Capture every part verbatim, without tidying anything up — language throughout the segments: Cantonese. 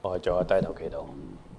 我做個低頭祈禱。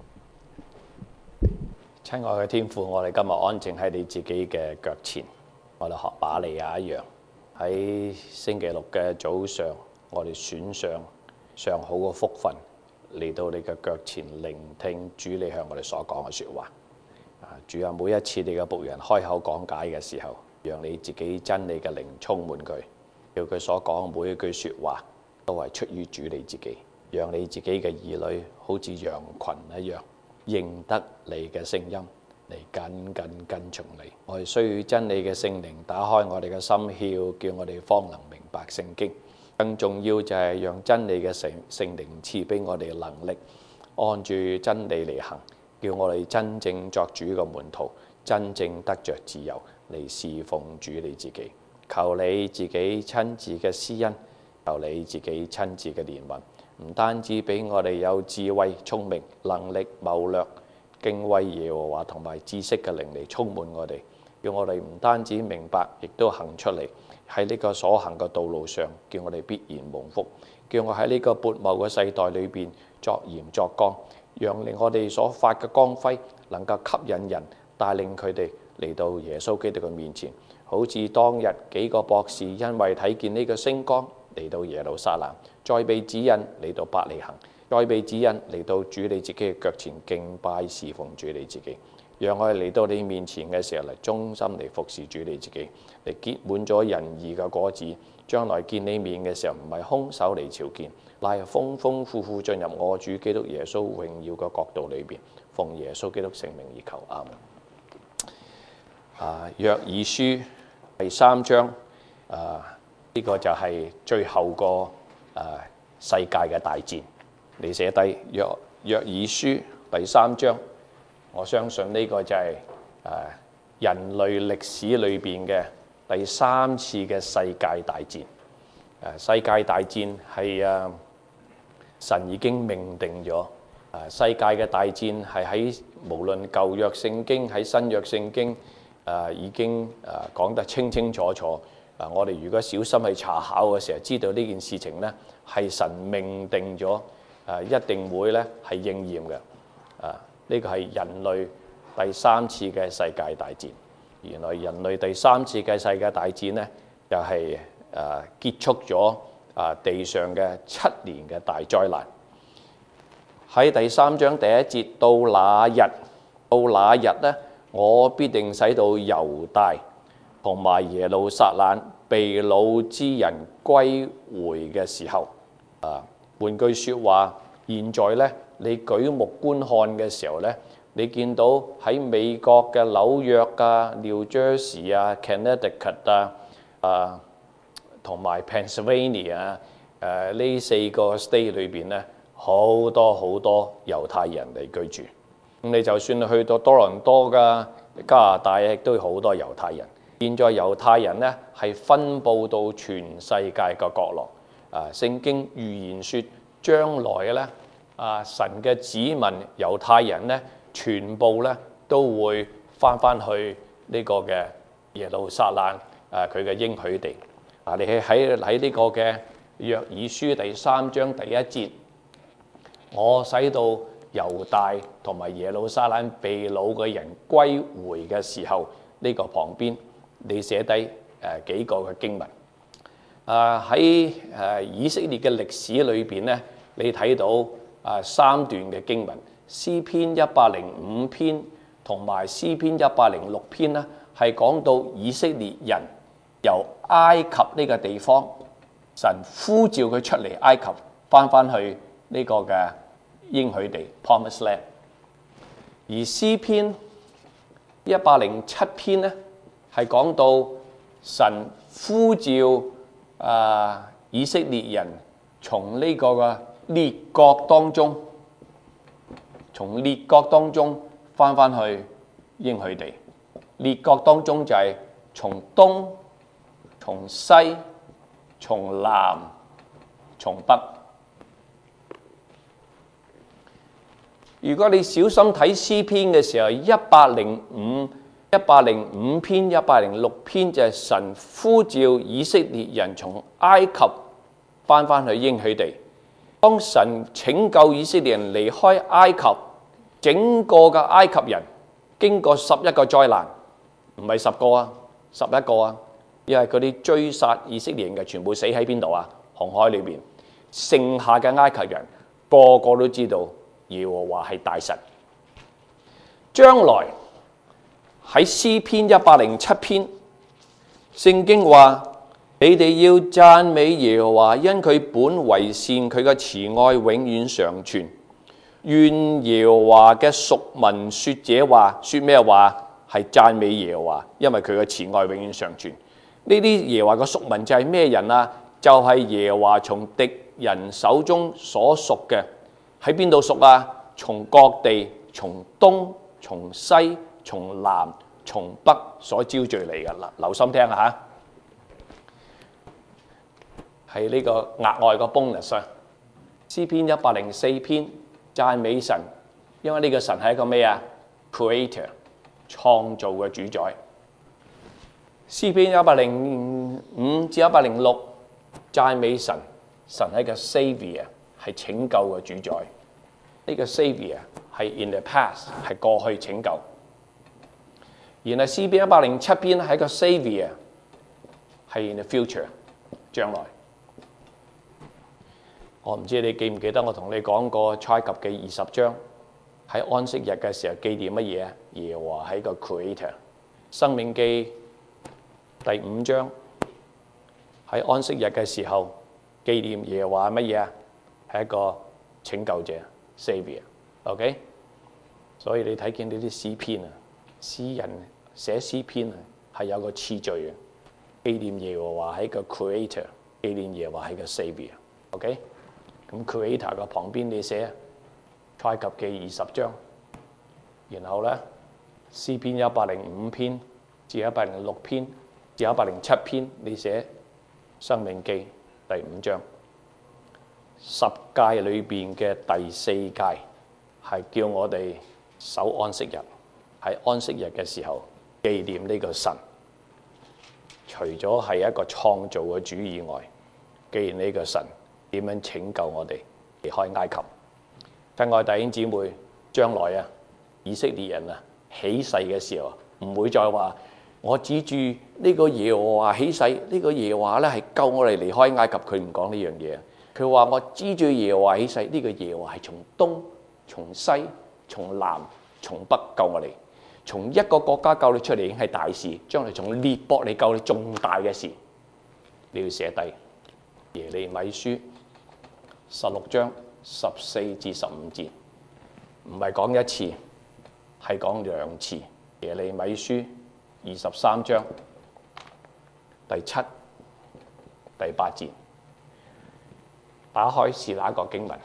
親愛嘅天父，我哋今日安靜喺你自己嘅腳前，我哋學瑪利亞一樣，喺星期六嘅早上，我哋選上上好嘅福分嚟到你嘅腳前，聆聽主你向我哋所講嘅說話。啊，主啊，每一次你嘅僕人開口講解嘅時候，讓你自己真理嘅靈充滿佢，叫佢所講每一句說話都係出於主你自己。讓你自己嘅兒女好似羊群一樣，認得你嘅聲音嚟緊緊跟從你。我哋需要真理嘅聖靈打開我哋嘅心竅，叫我哋方能明白聖經。更重要就係讓真理嘅聖聖靈賜俾我哋能力，按住真理嚟行，叫我哋真正作主嘅門徒，真正得着自由嚟侍奉主你自己。求你自己親自嘅施恩，求你自己親自嘅憐憫。唔單止俾我哋有智慧、聰明、能力、謀略、敬畏耶和華同埋知識嘅靈嚟充滿我哋，叫我哋唔單止明白，亦都行出嚟喺呢個所行嘅道路上，叫我哋必然蒙福。叫我喺呢個悖謬嘅世代裏邊作鹽作光，讓令我哋所發嘅光輝能夠吸引人，帶領佢哋嚟到耶穌基督嘅面前。好似當日幾個博士因為睇見呢個星光嚟到耶路撒冷，再被指引嚟到伯利恆，再被指引嚟到主你自己嘅腳前敬拜侍奉主你自己。讓我哋嚟到你面前嘅時候嚟忠心嚟服侍主你自己，嚟結滿咗仁義嘅果子。將來見你面嘅時候，唔係空手嚟朝見，乃係豐豐富富進入我主基督耶穌榮耀嘅國度裏邊。奉耶穌基督聖名而求，阿們。啊，約珥書第三章，啊呢、這個就係最後個誒、啊、世界嘅大戰。你寫低約約珥書第三章，我相信呢個就係、是、誒、啊、人類歷史裏邊嘅第三次嘅世界大戰。誒、啊、世界大戰係誒神已經命定咗。誒世界嘅大戰係喺無論舊約聖經喺新約聖經。誒、啊、已經誒、啊、講得清清楚楚。啊，我哋如果小心去查考嘅時候，知道呢件事情呢係神命定咗，誒、啊、一定會咧係應驗嘅。啊，呢、這個係人類第三次嘅世界大戰。原來人類第三次嘅世界大戰呢，就係、是、誒、啊、結束咗啊地上嘅七年嘅大災難。喺第三章第一節，到那日，到那日呢，我必定使到猶大同埋耶路撒冷被擄之人歸回嘅時候。啊，換句説話，現在呢，你舉目觀看嘅時候呢，你見到喺美國嘅紐約啊、New Jersey 啊、Connecticut 啊、啊同埋 Pennsylvania 啊，誒呢四個 state 裏邊呢，好多好多猶太人嚟居住。咁你就算去到多倫多㗎加拿大，亦都有好多猶太人。現在猶太人呢係分佈到全世界嘅角落。啊，聖經預言說將來咧，啊神嘅子民猶太人呢，全部咧都會返返去呢個嘅耶路撒冷，啊佢嘅應許地。啊，你喺喺喺呢個嘅約珥書第三章第一節，我使到猶大同埋耶路撒冷被擄嘅人歸回嘅時候，呢、這個旁邊你寫低誒幾個嘅經文。啊喺誒以色列嘅歷史裏邊咧，你睇到啊三段嘅經文，詩篇一百零五篇同埋詩篇一百零六篇咧，係講到以色列人由埃及呢個地方，神呼召佢出嚟埃及，翻翻去呢個嘅應許地 Promised Land。而詩篇一百零七篇咧，係講到神呼召啊以色列人從呢個嘅列國當中，從列國當中翻翻去應許地。列國當中就係從東、從西、從南、從北。如果你小心睇詩篇嘅時候，一百零五、一百零五篇、一百零六篇就係神呼召以色列人從埃及翻翻去應許地。 當神拯救以色列人離開埃及，整個嘅埃及人經過十一個災難，唔係十個啊，十一個啊，因為嗰啲追殺以色列人嘅全部死喺邊度啊？紅海裏邊，剩下嘅埃及人個個都知道耶和華係大神。將來喺詩篇一百零七篇，聖經話：你哋要讚美耶和華，因佢本為善，佢嘅慈愛永遠常存。願耶和華嘅屬民說這話，說咩話？係讚美耶和華，因為佢嘅慈愛永遠常存。呢啲耶和華嘅屬民就係咩人啊？就係、是、耶和華從敵人手中所屬嘅。喺邊度屬啊？從各地，從東、從西、從南、從北所招聚嚟嘅。嗱，留心聽下，係呢個額外個 bonus 啊！詩篇一百零四篇讚美神，因為呢個神係一個咩啊 ？Creator， 創造嘅主宰。詩篇一百零五至一百零六讚美神，神係一個 Savior， 係拯救嘅主宰。呢、這個 Savior 係 in the past， 係過去拯救。然後詩篇一百零七篇係一個 Savior， 係 in the future， 將來。我唔知你記唔記得我同你講過《出埃及記》二十章，喺安息日嘅時候紀念乜嘢啊？耶和華係個 Creator。生命記第五章喺安息日嘅時候紀念耶和華乜嘢啊？係一個拯救者 Savior。OK， 所以你睇見呢啲詩篇啊，詩人寫詩篇啊係有個次序嘅，紀念耶和華係個 Creator， 紀念耶和華係個 Savior。OK。咁 Creator 嘅旁邊你寫《出埃及記》二十章，然後咧詩篇一百零五篇至一百零六篇至一百零七篇，你寫《申命記》第五章。十誡裏邊嘅第四誡係叫我哋守安息日，喺安息日嘅時候紀念呢個神。除咗係一個創造嘅主以外，紀念呢個神點樣拯救我哋離開埃及？親愛弟兄姊妹，將來啊，以色列人啊起誓嘅時候，唔會再話我指住呢個耶和華起誓，呢、這個耶和華咧係救我哋離開埃及。佢唔講呢樣嘢，佢話我指住耶和華起誓，呢、這個耶和華係從東、從西、從南、從北救我哋。從一個國家救你出嚟已經係大事，將來從列國嚟救你重大嘅事，你要寫低。耶利米書十六章十四至十五節，唔係講一次，係講兩次。耶利米書二十三章第七、第八節，打開是哪個經文？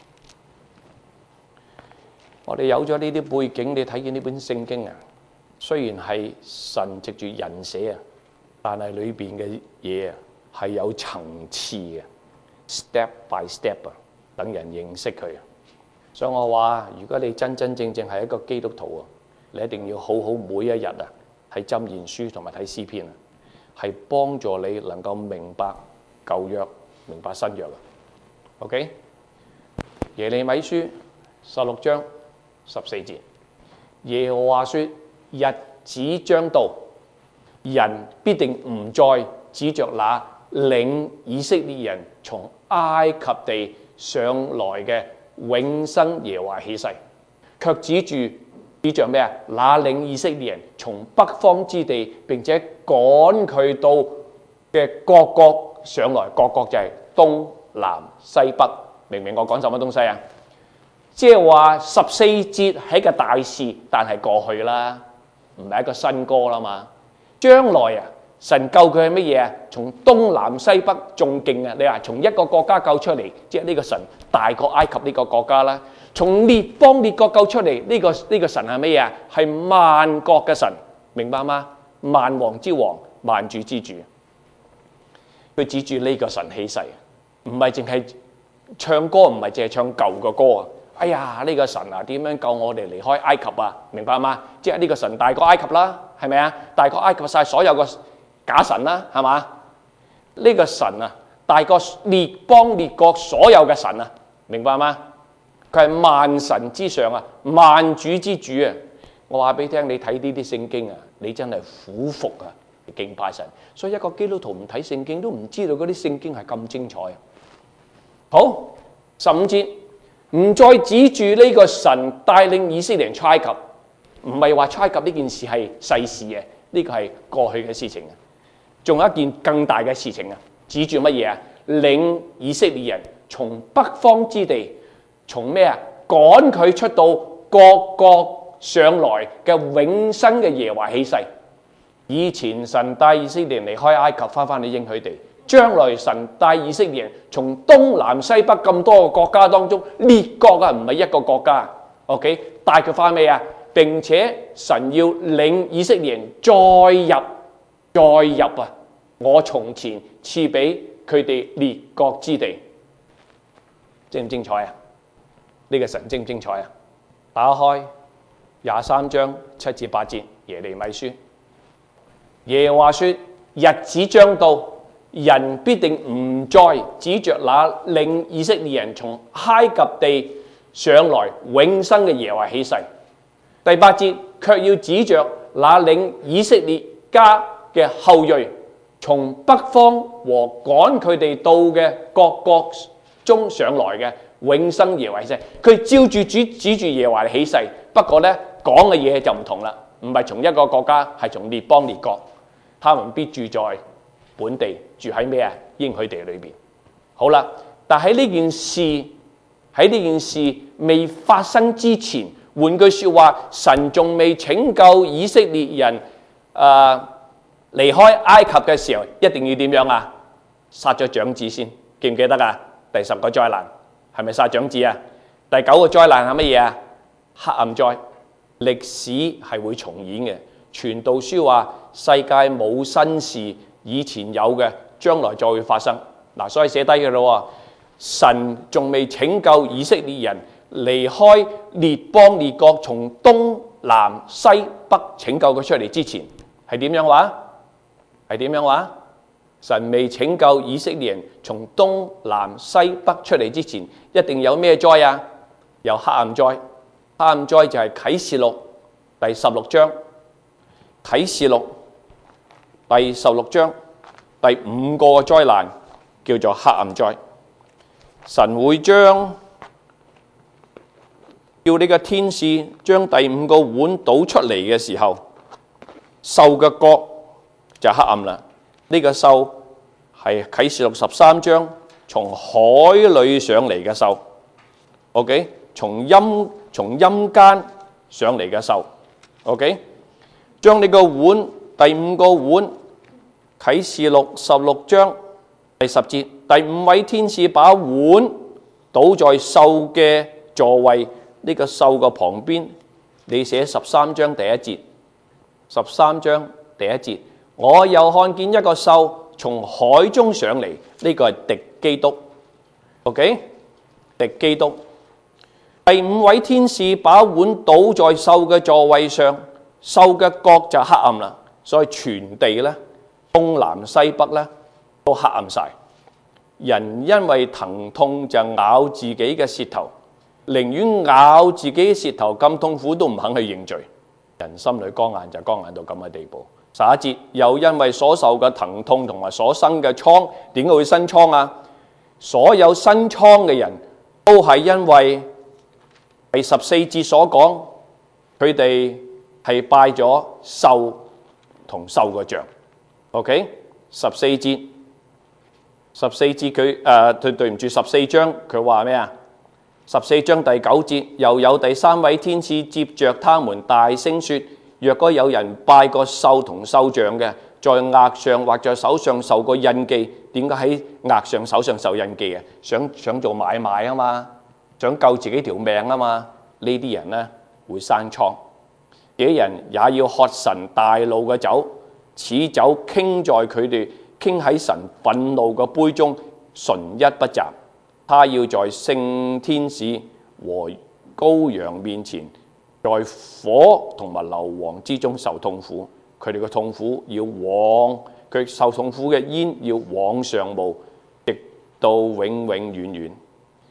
我哋有咗呢啲背景，你睇見呢本聖經啊，雖然係神藉住人寫啊，但係裏邊嘅嘢啊係有層次嘅。Step by step 啊，等人認識佢。所以我話，如果你真真正正係一個基督徒啊，你一定要好好每一日啊，睇箴言書同埋睇詩篇啊，係幫助你能夠明白舊約、明白新約啊。OK， 耶利米書十六章十四節，耶和華說：日子將到，人必定唔再指着那領以色列人從埃及地上來嘅永生耶和華起誓，卻指住指着咩啊？那領以色列人從北方之地，並且趕佢到嘅各國上來，各國就係東南西北。明唔明我講什麼東西啊？即係話十四節係一個大事，但係過去啦，唔係一個新歌啦嘛。將來啊，神救佢係乜嘢啊？從東南西北仲勁啊！你話從一個國家救出嚟，即係呢個神大過埃及呢個國家啦。從列邦列國救出嚟，呢、這個呢、這個神係乜嘢啊？係萬國嘅神，明白嗎？萬王之王，萬主之主。佢指住呢個神起誓，唔係淨係唱歌，唔係淨係唱舊嘅歌啊！哎呀，呢、這個神啊，點樣救我哋離開埃及啊？明白嗎？即係呢個神大過埃及啦，係咪啊？大過埃及晒所有嘅假神啦，係嘛？呢、這個神啊，大過列邦列國所有嘅神啊， 明白嗎？佢係萬神之上啊，萬主之主啊！我話俾你聽，你睇呢啲聖經啊，你真係苦服啊，敬拜神。所以一個基督徒唔睇聖經都唔知道嗰啲聖經係咁精彩啊！好，十五節唔再指住呢個神帶領以色列人出埃及，唔係話出埃及呢件事係世事嘅，呢個係過去嘅事情啊！仲有一件更大嘅事情啊！指住乜嘢啊？領以色列人從北方之地，從咩啊？趕佢出到各國上來嘅永生嘅耶和華起誓。以前神帶以色列人離開埃及，翻返去應許地；將來神帶以色列人從東南西北咁多個國家當中，列國啊，唔係一個國家 ，OK， 帶佢翻咩啊？並且神要領以色列人再入，再入啊！我從前賜俾佢哋列國之地，精唔精彩啊？呢個神精唔精彩啊？打開廿三章七至八節耶利米書，耶和華說：日子將到，人必定唔再指着那令以色列人從埃及地上來永生嘅耶和華起誓。第八節卻要指着那領以色列家嘅後裔從北方和趕佢哋到嘅各國中上來嘅永生耶和華起誓。佢照住主指住耶和華起誓，不過呢講嘅嘢就唔同啦，唔係從一個國家，係從列邦列國，他們必住在本地，住喺咩啊？應許地裏邊。好啦，但喺呢件事喺呢件事未發生之前，換句說話，神仲未拯救以色列人誒、呃、離開埃及嘅時候，一定要點樣啊？殺咗長子先，記唔記得啊？第十個災難係咪殺長子啊？第九個災難係乜嘢啊？黑暗災。歷史係會重演嘅。傳道書話世界冇新事，以前有嘅，將來再會發生。嗱，所以寫低嘅咯。神仲未拯救以色列人離開列邦列國，從東南西北拯救佢出嚟之前，係點樣話？係點樣話？神未拯救以色列人從東南西北出嚟之前，一定有咩災啊？有黑暗災。黑暗災就係啟示錄第十六章。啟示錄第十六章第五個災難叫做黑暗災。神會將叫呢個天使將第五個碗倒出嚟嘅時候，獸嘅角就黑暗啦。呢、這個獸係啟示錄十三章從海裏上嚟嘅獸 ，OK， 從陰從陰間上嚟嘅獸 ，OK， 將呢個碗第五個碗啟示錄十六章第十節，第五位天使把碗倒在獸嘅座位呢、這個獸嘅旁邊。你寫十三章第一節，十三章第一節，我又看見一個獸從海中上嚟，呢、這個係敵基督 ，OK， 敵基督。第五位天使把碗倒在獸嘅座位上，獸嘅角就黑暗啦，所以全地咧東南西北咧都黑暗晒。人因為疼痛就咬自己嘅舌頭，寧願咬自己嘅舌頭咁痛苦都唔肯去認罪。人心裏剛硬就剛硬到咁嘅地步。十一節又因為所受嘅疼痛同埋所生嘅瘡，點解會生瘡啊？所有生瘡嘅人都係因為第十四節所講，佢哋係拜咗獸同獸個像。OK， 十四節，十四節佢誒對對唔住十四章佢話咩啊？十四章第九節又有第三位天使接着他們大聲說：若果有人拜個獸同獸像嘅，在額上或在手上受個印記，點解喺額上手上受印記啊？想想做買賣啊嘛，想救自己條命啊嘛，呢啲人呢會生瘡。這啲人也要喝神大怒嘅酒，此酒傾在佢哋傾喺神憤怒嘅杯中，純一不雜。他要在聖天使和羔羊面前，在火同埋硫磺之中受痛苦。佢哋嘅痛苦要往佢受痛苦嘅煙要往上冒，直到永永遠遠。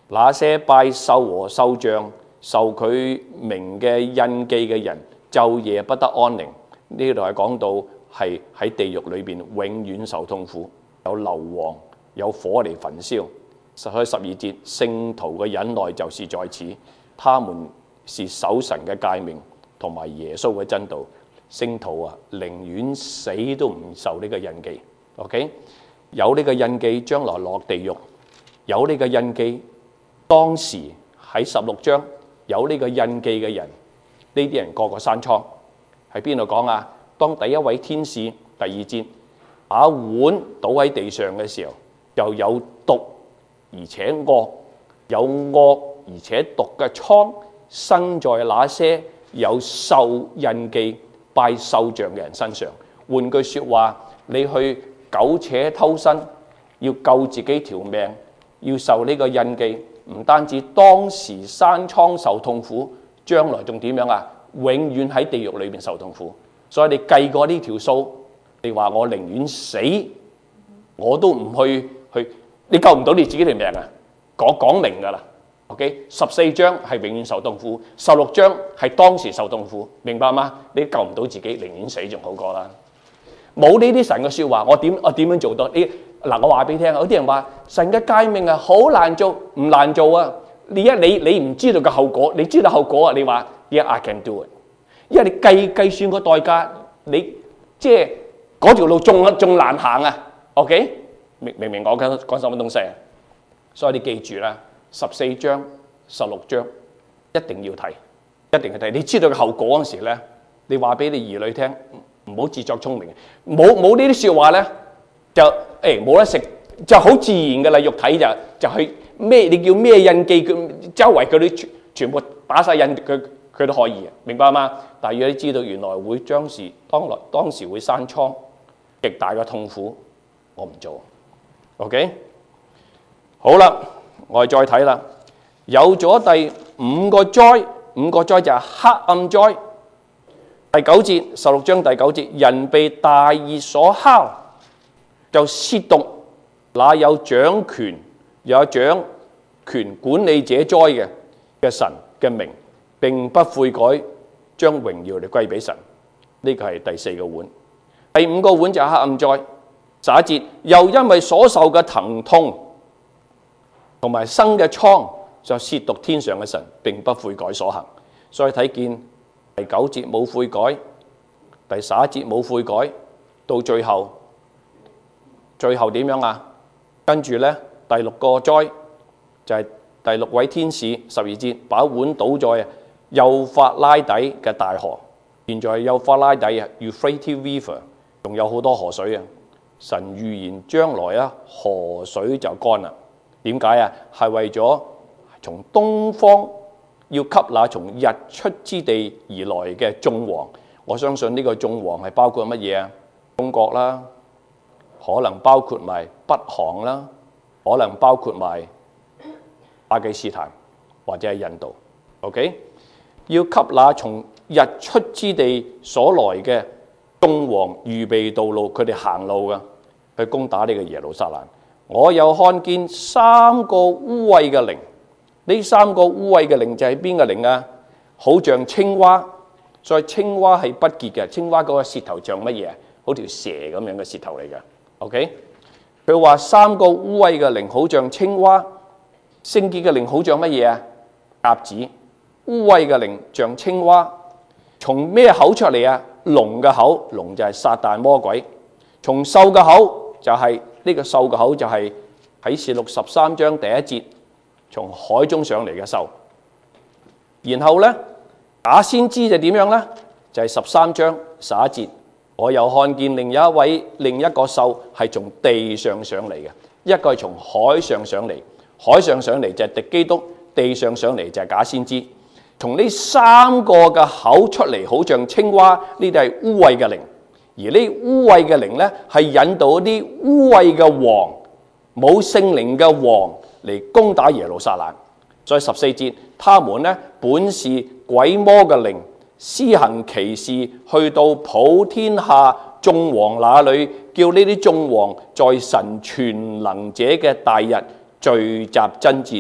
那些拜獸和獸像、受佢名嘅印記嘅人，晝夜不得安寧。呢度係講到係喺地獄裏邊永遠受痛苦，有硫磺，有火嚟焚燒。十開十二節，聖徒嘅忍耐就是在此，他們是守神嘅誡命同埋耶穌嘅真道。聖徒啊，寧願死都唔受呢個印記。OK， 有呢個印記，將來落地獄；有呢個印記，當時喺十六章有呢個印記嘅人，呢啲人個個生瘡。喺邊度講啊？當第一位天使第二節把碗倒喺地上嘅時候，就有毒而且惡，有惡而且毒嘅瘡生在那些有獸印記拜獸像嘅人身上。換句説話，你去苟且偷生，要救自己條命，要受呢個印記，唔單止當時生瘡受痛苦，將來仲點樣啊？永遠喺地獄裏邊受痛苦。所以你計過呢條數，你話我寧願死，我都唔去去，你救唔到你自己條命啊！講講明㗎啦。OK， 十四章係永遠受痛苦，十六章係當時受痛苦，明白嗎？你救唔到自己，寧願死仲好過啦。冇呢啲神嘅説話，我點我點樣做到？呢嗱，我話俾你聽，有啲人話神嘅誡命啊好難做，唔難做啊！你一你你唔知道嘅後果，你知道後果啊？你話 Yeah, I can do it， 因為你計計算個代價，你即係嗰條路仲仲難行啊 ！OK， 明明明我講講什麼東西啊？所以你記住啦，十四章、十六章一定要睇，一定要睇。你知道嘅後果嗰時咧，你話俾你兒女聽，唔好自作聰明，冇冇呢啲説話咧，就誒冇得食，就好自然嘅啦。肉體就就去咩？你叫咩印記？佢周圍佢啲全全部打晒印，佢佢都可以嘅，明白嗎？但係如果你知道原來會將時當來當時會生瘡，極大嘅痛苦，我唔做。OK， 好啦，我哋再睇啦。有咗第五個災，五個災就係黑暗災。第九節，十六章第九節，人被大熱所烤，就褻瀆那有掌權、有掌權管理這災嘅嘅神嘅名，並不悔改，將榮耀嚟歸俾神。呢個係第四個碗。第五個碗就係黑暗災。十一節，又因為所受嘅疼痛同埋生嘅瘡，就褻瀆天上嘅神，並不悔改所行。所以睇見第九節冇悔改，第十一節冇悔改，到最後最後點樣啊？跟住咧第六個災就係、是、第六位天使十二節把碗倒在幼發拉底嘅大河。現在幼發拉底啊 Euphrates River 仲有好多河水啊。神預言將來啊河水就乾啦。點解啊？係為咗從東方要吸納從日出之地而來嘅眾王。我相信呢個眾王係包括乜嘢啊？中國啦，可能包括埋北韓啦，可能包括埋巴基斯坦或者係印度。OK， 要吸納從日出之地所來嘅眾王，預備道路，佢哋行路嘅去攻打呢個耶路撒冷。我有看見三個污穢嘅靈，呢三個污穢嘅靈就係邊個靈啊？好像青蛙，所以青蛙係不潔嘅。青蛙嗰個舌頭像乜嘢？好條蛇咁樣嘅舌頭嚟嘅。OK， 佢話三個污穢嘅靈好像青蛙，聖潔嘅靈好像乜嘢啊？鴿子。污穢嘅靈像青蛙，從咩口出嚟啊？龍嘅口，龍就係撒旦魔鬼。從獸嘅口就係、是、呢、這個獸嘅口就係啟示錄十三章第一節，從海中上嚟嘅獸。然後咧假先知就點樣咧？就係、是、十三章十一節，我又看見另一位另一個獸係從地上上嚟嘅，一個係從海上上嚟，海上上嚟就係敵基督，地上上嚟就係假先知。從呢三個嘅口出嚟，好像青蛙，呢啲係污穢嘅靈。而呢污穢嘅靈咧，係引導一啲污穢嘅王，冇聖靈嘅王嚟攻打耶路撒冷。所以十四節，他們咧本是鬼魔嘅靈，施行奇事，去到普天下眾王那裏，叫呢啲眾王在神全能者嘅大日聚集爭戰，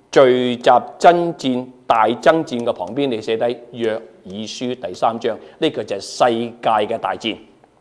聚集爭戰大爭戰嘅旁邊，你寫低約珥書第三章，呢、這個就係世界嘅大戰。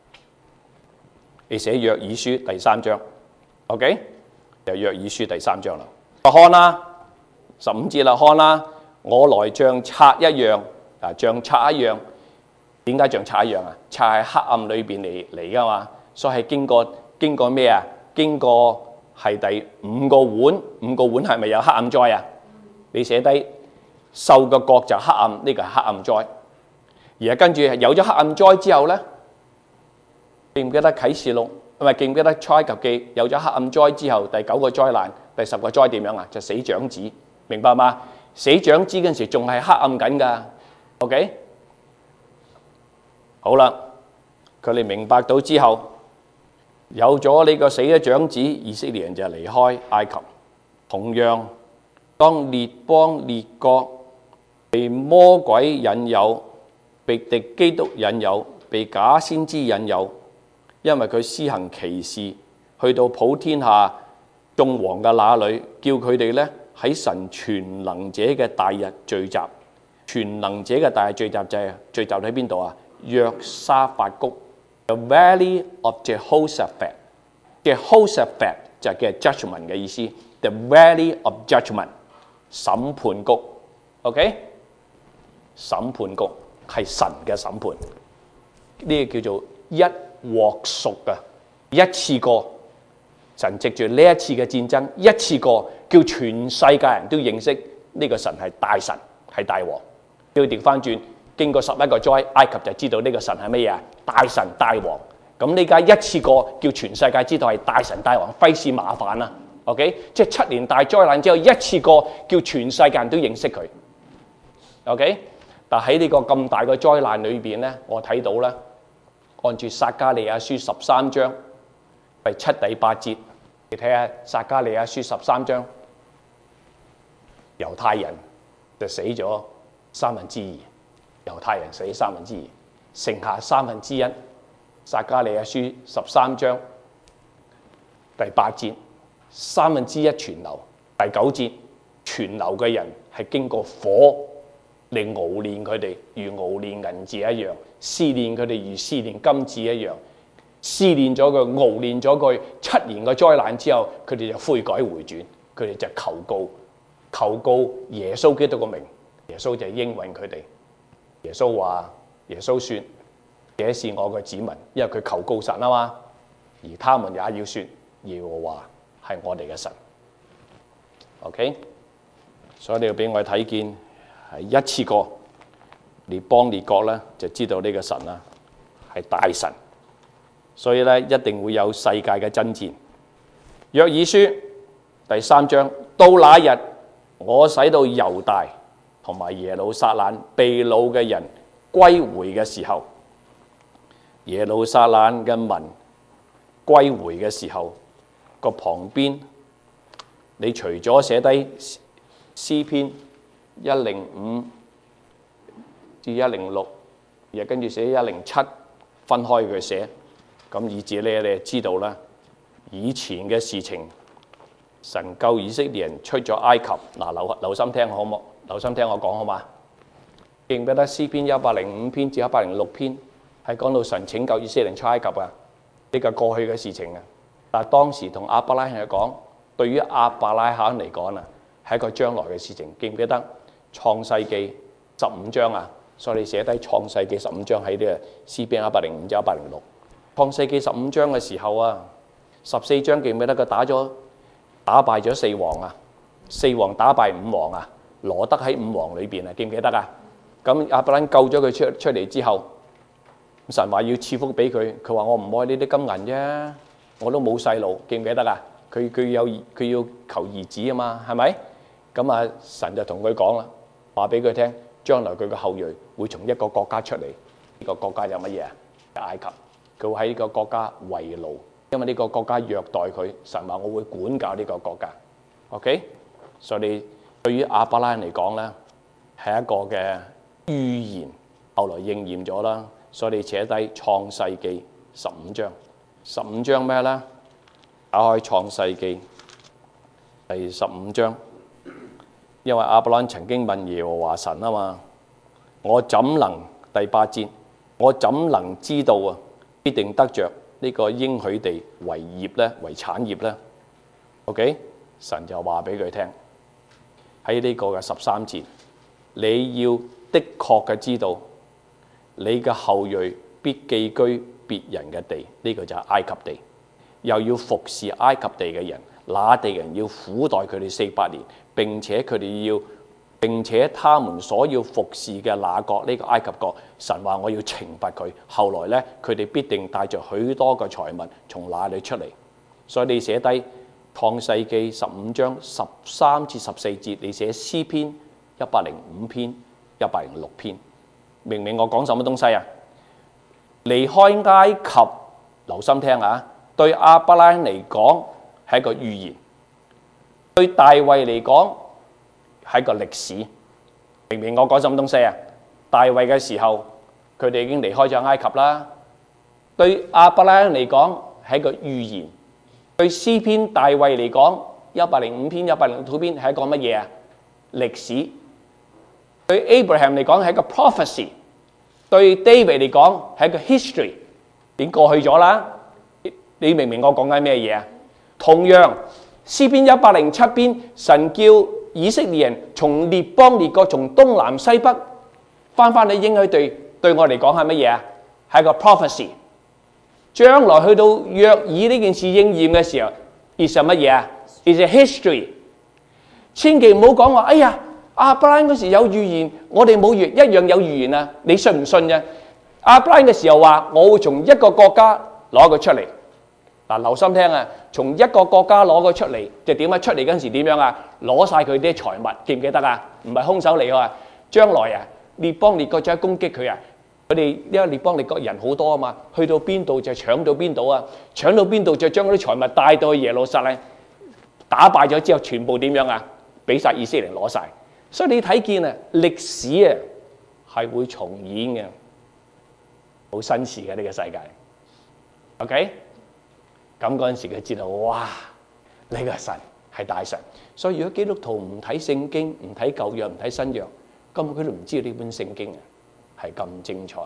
你寫約珥書第三章 ，OK？ 就約珥書第三章啦。看啦，十五節啦，看啦，我來像賊一樣，啊，像賊一樣。點解像賊一樣啊？賊喺黑暗裏邊嚟嚟噶嘛，所以係經過經過咩啊？經過係第五個碗，五個碗係咪有黑暗災啊？你寫低獸嘅角就黑暗，呢、這個係黑暗災。而係跟住有咗黑暗災之後咧，記唔記得啟示錄？唔係，記唔記得出埃及記？有咗黑暗災之後，第九個災難，第十個災點樣啊？就死長子，明白嗎？死長子嗰陣時仲係黑暗緊㗎 ，OK？ 好啦，佢哋明白到之後，有咗呢個死咗長子，以色列人就離開埃及。同樣，當列邦列國被魔鬼引誘，被敵基督引誘，被假先知引誘，因為佢施行奇事，去到普天下眾王嘅那裏，叫佢哋咧喺神全能者嘅大日聚集。全能者嘅大日聚集就係聚集喺邊度啊？約沙法谷 ，The Valley of Jehoshaphat。Jehoshaphat 就係叫 judgment 嘅意思 ，The Valley of Judgment 審判谷 ，OK？ 審判谷係神嘅審判，呢個叫做一鑊熟嘅，一次過，神藉住呢一次嘅戰爭，一次過叫全世界人都認識呢個神係大神，係大王。要調翻轉。經過十一個災，埃及就知道呢個神係乜嘢啊？大神大王。咁呢家一次過叫全世界知道係大神大王，費事麻煩啦。OK， 即係七年大災難之後，一次過叫全世界人都認識佢。OK， 但喺呢個咁大嘅災難裏邊咧，我睇到咧，按住撒迦利亞書十三章第七、第八節，你睇下撒迦利亞書十三章，猶太人就死咗三分之二。猶太人死三分之二，剩下三分之一。撒迦利亞書十三章第八節，三分之一存留。第九節，存留嘅人係經過火嚟熬煉佢哋，如熬煉銀子一樣；試煉佢哋如試煉金子一樣。試煉咗佢，熬煉咗佢，七年嘅災難之後，佢哋就悔改回轉，佢哋就求告，求告耶穌基督嘅名，耶穌就應允佢哋。耶穌話：耶穌說，這是我嘅子民，因為佢求告神啊嘛。而他們也要說，耶和華係我哋嘅神。OK， 所以你要俾我哋睇見係一次過列邦列國咧，就知道呢個神啦係大神。所以咧一定會有世界嘅爭戰。約珥書第三章，到那日我使到猶大同埋耶路撒冷被擄嘅人歸回嘅時候，耶路撒冷嘅民歸回嘅時候，個旁邊你除咗寫低詩篇一零五至一零六，又跟住寫一零七，分開佢寫，咁以至咧你就知道啦，以前嘅事情，神救以色列人出咗埃及。嗱，留留心聽好冇？留心聽我講好嘛？記唔記得詩篇一百零五篇至一百零六篇係講到神拯救以色列人出埃及啊？呢個過去嘅事情啊。但係當時同亞伯拉罕講，對於亞伯拉罕嚟講啊，係一個將來嘅事情。記唔記得創世記十五章啊？所以你寫低創世記十五章喺呢個詩篇一百零五至一百零六。創世記十五章嘅時候啊，十四章記唔記得佢打咗打敗咗四王啊？四王打敗五王啊？羅得喺五王裏邊啊，記唔記得啊？咁亞伯蘭救咗佢出出嚟之後，神話要賜福俾佢，佢話我唔愛呢啲金銀啫，我都冇細路，記唔記得啊？佢佢有佢要求兒子啊嘛，係咪？咁啊，神就同佢講啦，話俾佢聽，將來佢嘅後裔會從一個國家出嚟，呢個國家有乜嘢啊？埃及，佢會喺呢個國家為奴，因為呢個國家虐待佢，神話我會管教呢個國家。OK， 所以對於亞伯拉罕嚟講咧，係一個嘅預言，後來應驗咗啦。所以你寫低創世記十五章，十五章咩咧？打開創世記第十五章因為亞伯蘭曾經問耶和華神啊嘛，我怎能第八節，我怎能知道啊必定得着呢個應許地為業咧，為產業咧 ？OK， 神就話俾佢聽喺呢個嘅十三節，你要的確嘅知道，你嘅後裔必寄居別人嘅地，呢、這個就係埃及地，又要服侍埃及地嘅人，那地人要苦待佢哋四百年，並且佢哋要，並且他們所要服侍嘅那國呢、這個埃及國，神話我要懲罰佢。後來咧，佢哋必定帶着許多嘅財物從那裏出嚟。所以你寫低創世記十五章十三至十四節，你寫詩篇一百零五篇、一百零六篇，明唔明我講什麼東西啊？離開埃及，留心聽啊！對亞伯拉罕嚟講係一個預言，對大衛嚟講係一個歷史。明唔明我講什麼東西啊？大衛嘅時候，佢哋已經離開咗埃及啦。對亞伯拉罕嚟講係一個預言，對詩篇大衛嚟講一百零五篇、一百零六篇係一個乜嘢啊？歷史。對 Abraham 嚟講係一個 prophecy， 對 David 嚟講係一個 history， 已經過去咗啦。你明唔明我講緊咩嘢啊？同樣詩篇一百零七篇，神叫以色列人從列邦列國，從東南西北翻翻去應許地，對我嚟講係乜嘢啊？係個 prophecy。將來去到約珥呢件事應驗嘅時候 ，is 乜嘢啊 ？is a history。千祈唔好講話，哎呀，亞伯拉罕嗰時有預言，我哋冇預，一樣有預言啊！你信唔信啫？亞伯拉罕嘅時候話，我會從一個國家攞佢出嚟。嗱，留心聽啊！從一個國家攞佢出嚟，就點啊？出嚟嗰陣時點樣啊？攞晒佢啲財物，記唔記得啊？唔係空手嚟啊！將來啊，列邦列國就係攻擊佢啊！佢哋因為列邦列國人好多啊嘛，去到邊度就搶到邊度啊！搶到邊度就將嗰啲財物帶到去耶路撒冷，打敗咗之後，全部點樣啊？俾晒以色列人攞晒。所以你睇見啊，歷史啊係會重演嘅，好新事嘅呢個世界。OK？咁嗰陣時佢知道，哇！呢個神係大神。所以如果基督徒唔睇聖經、唔睇舊約、唔睇新約，根本佢都唔知道呢本聖經啊係咁精彩。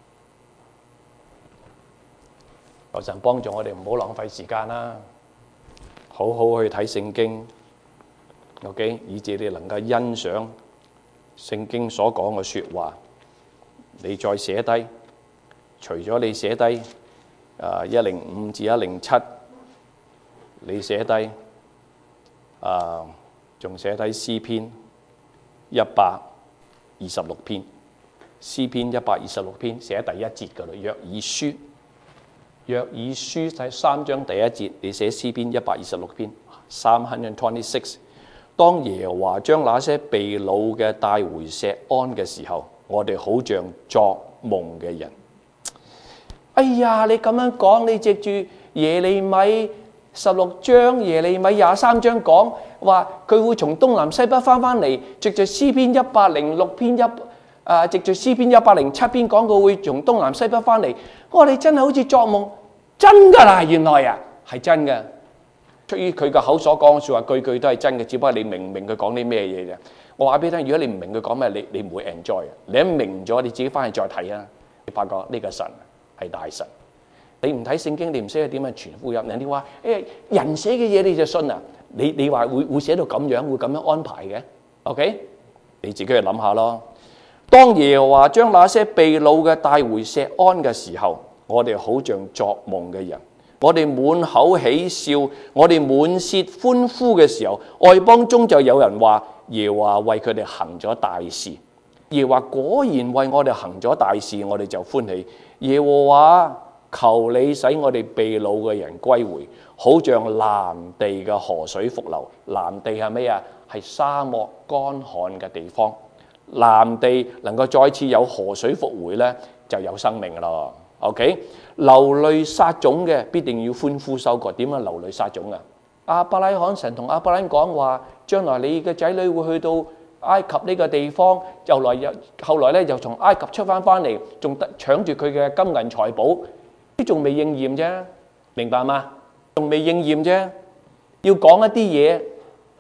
求神幫助我哋唔好浪費時間啦，好好去睇聖經。OK， 以致你能夠欣賞聖經所講嘅説話。你再寫低，除咗你寫低啊一零五至一零七，你寫低啊，仲寫低詩篇一百二十六篇，詩篇一百二十六篇寫第一節噶啦，約珥書，約珥書第三章第一節，你寫詩篇一百二十六篇，三 twenty six。當耶和華將那些被擄嘅帶回錫安嘅時候，我哋好像作夢嘅人。哎呀，你咁樣講，你藉住耶利米十六章、耶利米廿三章講話，佢會從東南西北翻翻嚟，藉住詩篇一百零六篇一啊，藉住詩篇一百零七篇講佢會從東南西北翻嚟。我哋真係好似作夢，真噶啦，原來啊係真嘅。出於佢個口所講嘅説話，句句都係真嘅，只不過你明唔明佢講啲咩嘢啫？我話俾你聽，如果你唔明佢講咩，你你唔會 enjoy 嘅。你一明咗，你自己翻去再睇啊，你發覺呢個神係大神。你唔睇聖經，你唔識得點樣傳福音。人哋話誒人寫嘅嘢你就信啊？你你話會會寫到咁樣，會咁樣安排嘅 ？OK， 你自己去諗下咯。當耶和華將那些被擄嘅帶回錫安嘅時候，我哋好像作夢嘅人。我哋滿口喜笑，我哋滿舌歡呼嘅時候，外邦中就有人話耶和華為佢哋行咗大事。耶和華果然為我哋行咗大事，我哋就歡喜。耶和華，求你使我哋被擄嘅人歸回，好像南地嘅河水復流。南地係咩啊？係沙漠乾旱嘅地方。南地能夠再次有河水復回咧，就有生命咯。OK， 流淚撒種嘅必定要歡呼收割。點樣流淚撒種啊？亞伯拉罕神同亞伯拉罕講話，將來你嘅仔女會去到埃及呢個地方，又來又後來咧又從埃及出翻翻嚟，仲搶住佢嘅金銀財寶，啲仲未應驗啫，明白嗎？仲未應驗啫，要講一啲嘢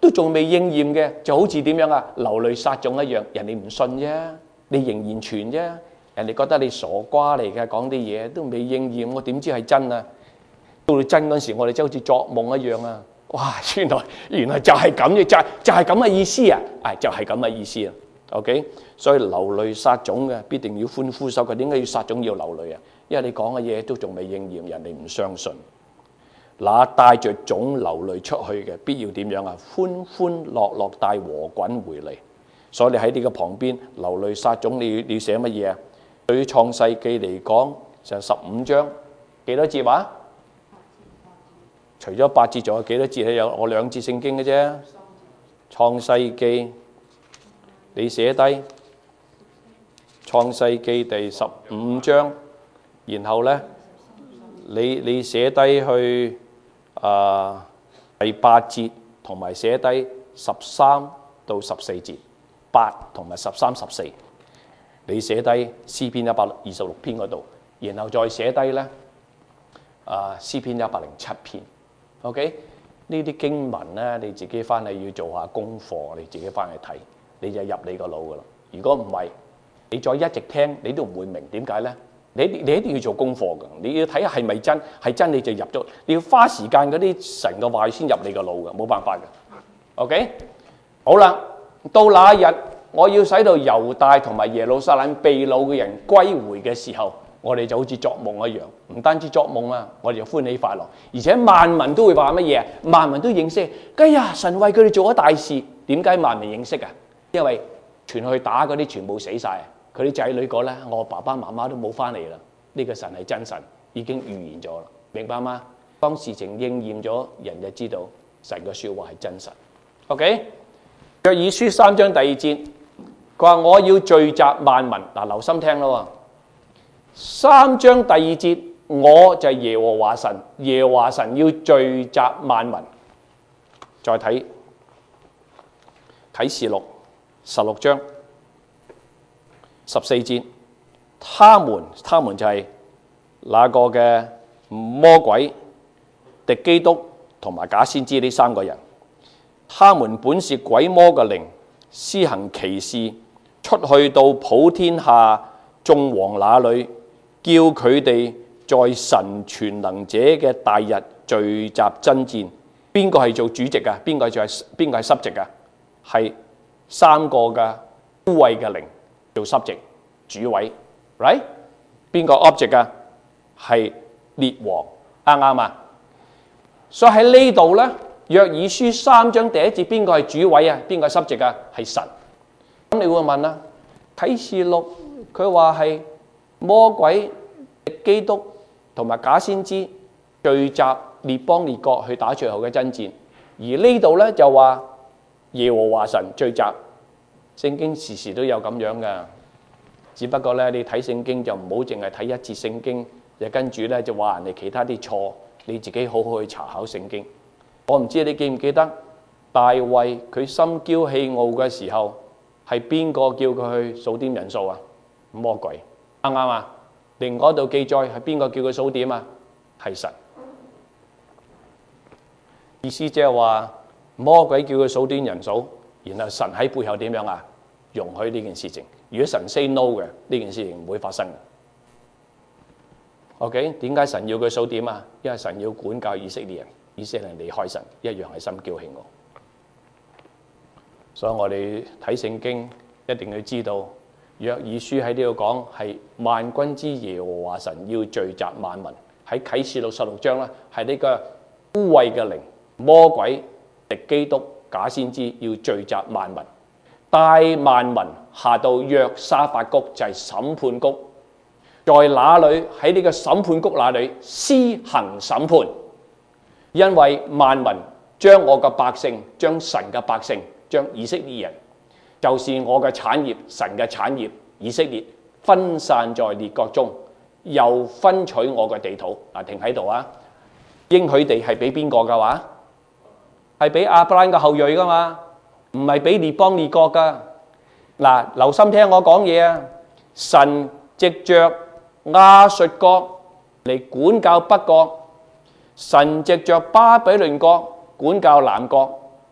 都仲未應驗嘅，就好似點樣啊？流淚撒種一樣，人哋唔信啫，你仍然傳啫，人哋覺得你傻瓜嚟嘅，講啲嘢都未應驗，我點知係真啊？到你真嗰時，我哋就好似作夢一樣啊！哇，原來原來就係咁嘅，就係就係咁嘅意思啊！係就係咁嘅意思啊！OK， 所以流淚撒種嘅必定要歡呼收割。點解要撒種要流淚啊？因為你講嘅嘢都仲未應驗，人哋唔相信。那帶着種流淚出去嘅，必要點樣啊？歡歡樂樂帶禾捆回嚟。所以你喺呢個旁邊流淚撒種，你要你要寫乜嘢啊？對於創世記嚟講，就十五章幾多節話？除咗八節，仲有幾多節咧？有我兩節聖經嘅啫。創世記，你寫低創世記第十五章，然後咧，你你寫低去啊第八節，同埋寫低十三到十四節，八同埋十三十四，你寫低詩篇一百二十六篇嗰度，然後再寫低咧啊詩篇一百零七篇。OK， 呢啲經文咧，你自己翻去要做下功課，你自己翻去睇，你就入你個腦噶啦。如果唔係，你再一直聽，你都唔會明點解咧。你你一定要做功課噶，你要睇下係咪真，係真你就入咗。你要花時間嗰啲神嘅話先入你個腦噶，冇辦法噶。OK， 好啦，到那一日我要使到猶大同埋耶路撒冷被擄嘅人歸回嘅時候，我哋就好似作夢一樣，唔單止作夢啊，我哋就歡喜快樂，而且萬民都會話乜嘢啊？萬民都認識，哎呀，神為佢哋做咗大事。點解萬民認識啊？因為傳去打嗰啲全部死晒，佢啲仔女講咧，我爸爸媽媽都冇翻嚟啦。呢個神係真神，已經預言咗啦，明白嗎？當事情應驗咗，人就知道神嘅說話係真神。OK， 約珥書三章第二節，佢話我要聚集萬民，嗱，留心聽咯。三章第二節，我就係耶和華神，耶和華神要聚集萬民。再睇啟示錄十六章十四節，他們他們就係那個嘅魔鬼、敵基督同埋假先知呢三個人。他們本是鬼魔嘅靈，施行奇事，出去到普天下眾王那裏，叫佢哋在神全能者嘅大日聚集爭戰。邊個係做主席啊？邊個係邊個係濕席啊？係三個嘅污穢嘅靈做濕席主位 ，right？ 邊個 object 啊？係列王，啱唔啱啊？所以喺呢度咧，約珥書三章第一節，邊個係主位啊？邊個係濕席啊？係神。咁你會問啦，啟示錄佢話係魔鬼、基督同埋假先知聚集列邦列國去打最後嘅爭戰，而呢度咧就話耶和華神聚集。聖經時時都有咁樣噶，只不過咧你睇聖經就唔好淨係睇一節聖經，就跟住咧就話人哋其他啲錯，你自己好好去查考聖經。我唔知你記唔記得大衛佢心驕氣傲嘅時候，係邊個叫佢去數點人數啊？魔鬼，啱唔啱啊？另外一度記載係邊個叫佢數點啊？係神。意思即係話魔鬼叫佢數點人數，然後神喺背後點樣啊？容許呢件事情。如果神 say no 嘅，呢件事情唔會發生嘅。OK， 點解神要佢數點啊？因為神要管教以色列人，以色列人離開神一樣係心驕氣傲。所以我哋睇聖經一定要知道，約珥書喺呢度講係萬軍之耶和華神要聚集萬民。喺啟示錄十六章啦，係呢個污穢嘅靈、魔鬼、敵基督、假先知要聚集萬民，帶萬民下到約沙法谷，就係審判谷，在那裏喺呢個審判谷那裏施行審判，因為萬民將我嘅百姓，將神嘅百姓，將以色列人，就是我嘅產業，神嘅產業，以色列分散在列國中，又分取我嘅地土。嗱，停喺度啊！應許地係俾邊個㗎話？係俾亞伯蘭嘅後裔㗎嘛？唔係俾列邦列國㗎。嗱，留心聽我講嘢啊！神藉着亞述國嚟管教北國，神藉着巴比倫國管教南國，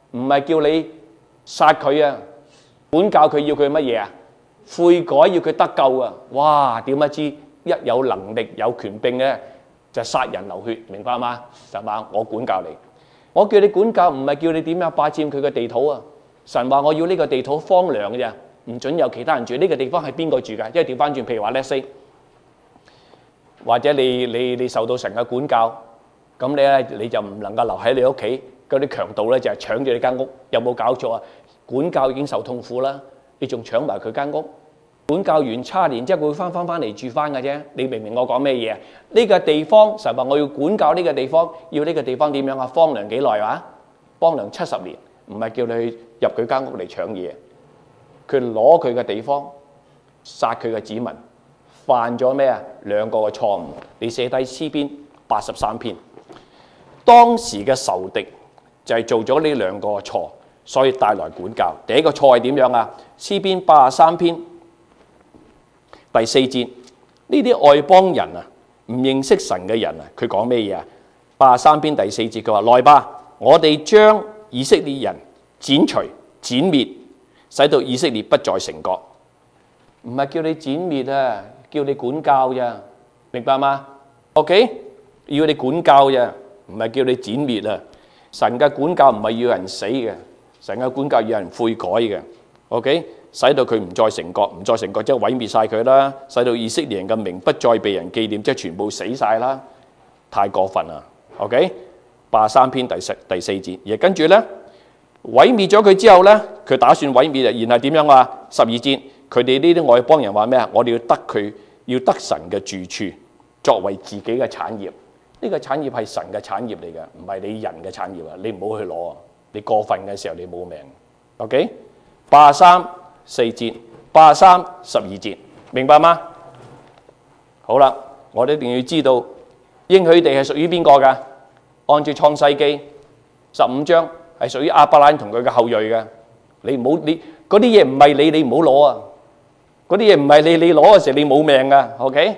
唔係叫你殺佢啊！管教佢要佢乜嘢啊？悔改，要佢得救啊！哇！點不知一有能力有權柄咧，就殺人流血，明白嗎？係嘛？我管教你，我叫你管教，唔係叫你點樣霸佔佢嘅地土啊！神話我要呢個地土荒涼嘅啫，唔準有其他人住。呢個地方係邊個住㗎？因為調翻轉，譬如話 let's say，或者你你你受到神嘅管教，咁你咧你就唔能夠留喺你屋企，嗰啲強盜咧就係搶住你間屋，有冇搞錯啊？管教已經受痛苦啦，你仲搶埋佢間屋？管教完差年之後，佢會翻翻翻嚟住翻嘅啫。你明唔明我講咩嘢啊？呢個地方神話我要管教呢個地方，要呢個地方點樣啊？荒涼幾耐話？荒涼七十年，唔係叫你去入佢間屋嚟搶嘢。佢攞佢嘅地方，殺佢嘅子民，犯咗咩啊？兩個嘅錯誤。你寫低詩篇八十三篇，當時嘅仇敵就係做咗呢兩個錯，所以帶來管教。第一個錯係點樣啊？詩篇八十三篇第四節，呢啲外邦人啊，唔認識神嘅人啊，佢講咩嘢啊？八十三篇第四節佢話：來吧，我哋將以色列人剪除、剪滅，使到以色列不再成國。唔係叫你剪滅啊，叫你管教咋，明白嗎 ？OK， 要你管教咋，唔係叫你剪滅啊。神嘅管教唔係要人死嘅，神嘅管教要人悔改嘅。OK。使到佢唔再成國，唔再成國即係毀滅晒佢啦，使到以色列人嘅名不再被人紀念，即係全部死晒啦，太過分啦。OK， 八十三篇第四第四節，而跟住咧毀滅咗佢之後咧，佢打算毀滅啊，然後點樣啊？十二節，佢哋呢啲外邦人話咩啊？我哋要得佢，要得神嘅住處作為自己嘅產業，呢個產業係神嘅產業嚟嘅，唔係你人嘅產業啊！你唔好去攞啊！你過分嘅時候你冇命。OK， 八十三。四節，八十三十二節，明白嗎？好啦，我哋一定要知道應許地係屬於邊個㗎？按照創世記十五章係屬於亞伯蘭同佢嘅後裔嘅。你唔好，你嗰啲嘢唔係你，你唔好攞啊！嗰啲嘢唔係你，你攞嘅時候你冇命㗎。OK